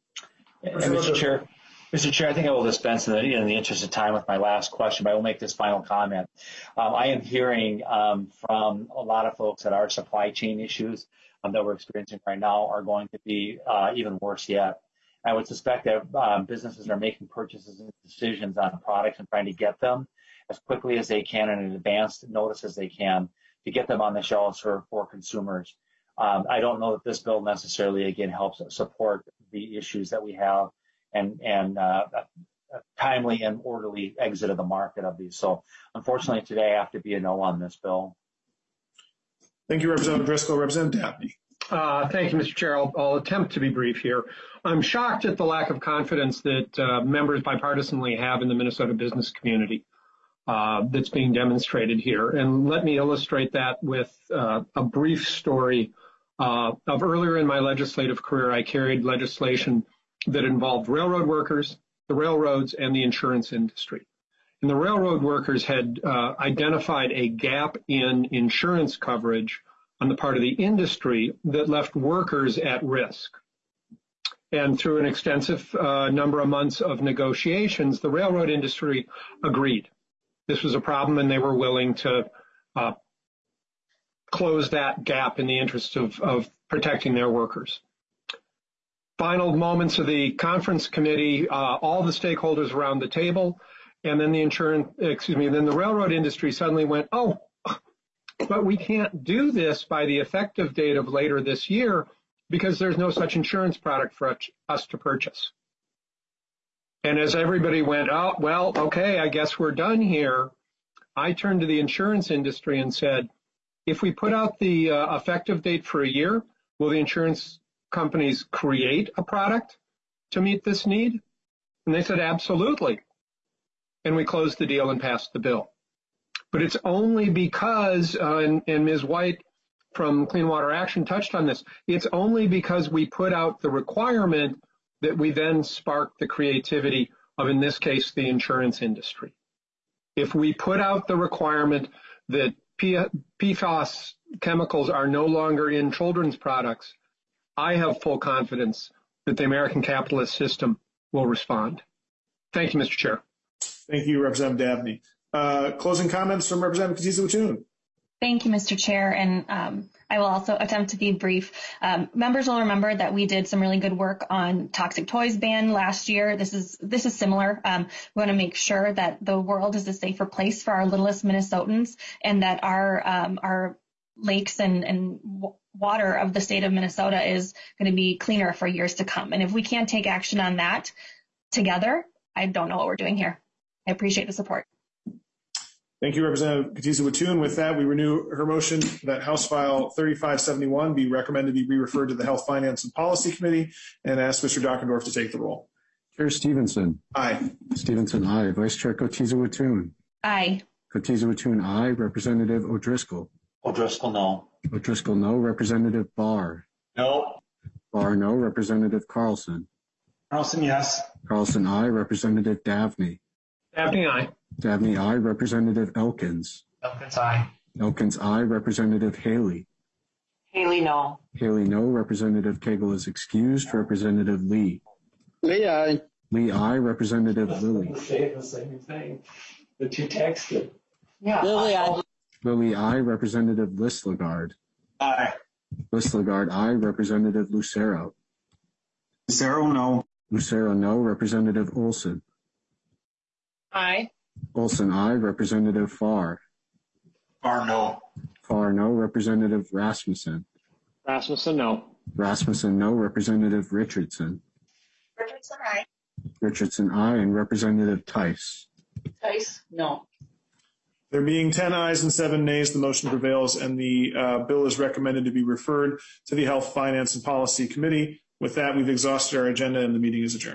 And Mister Chair, Mister Chair, I think I will dispense in the, in the interest of time with my last question, but I will make this final comment. Um, I am hearing um, from a lot of folks that our supply chain issues um, that we're experiencing right now are going to be uh, even worse yet. I would suspect that um, businesses are making purchases and decisions on products and trying to get them as quickly as they can and in advance notice as they can to get them on the shelves for, for consumers. Um, I don't know that this bill necessarily, again, helps support the issues that we have and, and uh, a, a timely and orderly exit of the market of these. So unfortunately today I have to be a no on this bill. Thank you, Representative Driscoll. Representative Dabney. Uh, thank you, Mister Chair. I'll, I'll attempt to be brief here. I'm shocked at the lack of confidence that uh, members bipartisanly have in the Minnesota business community. Uh, that's being demonstrated here. And let me illustrate that with uh, a brief story uh, of earlier in my legislative career. I carried legislation that involved railroad workers, the railroads, and the insurance industry. And the railroad workers had uh, identified a gap in insurance coverage on the part of the industry that left workers at risk. And through an extensive uh, number of months of negotiations, the railroad industry agreed. this was a problem and they were willing to uh, close that gap in the interest of, of protecting their workers. Final moments of the conference committee, uh, all the stakeholders around the table, and then the insurance, excuse me, then the railroad industry suddenly went, oh, but we can't do this by the effective date of later this year because there's no such insurance product for us to purchase. And as everybody went, oh, well, okay, I guess we're done here, I turned to the insurance industry and said, if we put out the uh, effective date for a year, will the insurance companies create a product to meet this need? And they said, absolutely. And we closed the deal and passed the bill. But it's only because, uh, and, and Miz White from Clean Water Action touched on this, it's only because we put out the requirement that we then sparked the creativity of, in this case, the insurance industry. If we put out the requirement that P FAS chemicals are no longer in children's products, I have full confidence that the American capitalist system will respond. Thank you, Mister Chair. Thank you, Representative Dabney. Uh, closing comments from Representative Katiza-Witthuhn. Thank you, Mister Chair, and um, I will also attempt to be brief. Um, members will remember that we did some really good work on toxic toys ban last year. This is this is similar. Um, we want to make sure that the world is a safer place for our littlest Minnesotans, and that our um, our lakes and, and water of the state of Minnesota is going to be cleaner for years to come. And if we can't take action on that together, I don't know what we're doing here. I appreciate the support. Thank you, Representative Katiza-Witthuhn. With that, we renew her motion that House File thirty-five seventy-one be recommended to be re-referred to the Health, Finance, and Policy Committee, and ask Mister Dockendorf to take the roll. Chair Stevenson. Aye. Stevenson, aye. Vice Chair Katiza-Witthuhn. Aye. Katiza-Witthuhn, aye. Representative O'Driscoll. O'Driscoll, no. O'Driscoll, no. Representative Barr. No. Barr, no. Representative Carlson. Carlson, yes. Carlson, aye. Representative Dabney. Dabney, aye. Dabney, aye. Representative Elkins. Elkins, aye. Elkins, aye. Representative Haley. Haley, no. Haley, no. Representative Cagle is excused. Representative Lee. Lee, aye. Lee, aye. Representative Lilly. Saying the same thing that you texted. Yeah. Lily, aye. Lilly, aye. Representative Listlegard. Aye. Listlegard, aye. Representative Lucero. Lucero, no. Lucero, no. Representative Olson. Aye. Olson, aye. Representative Farr. Farr, no. Farr, no. Representative Rasmussen. Rasmussen, no. Rasmussen, no. Representative Richardson. Richardson, aye. Richardson, aye. And Representative Tice. Tice, no. There being ten ayes and seven nays, the motion prevails, and the uh, bill is recommended to be referred to the Health, Finance, and Policy Committee. With that, we've exhausted our agenda, and the meeting is adjourned.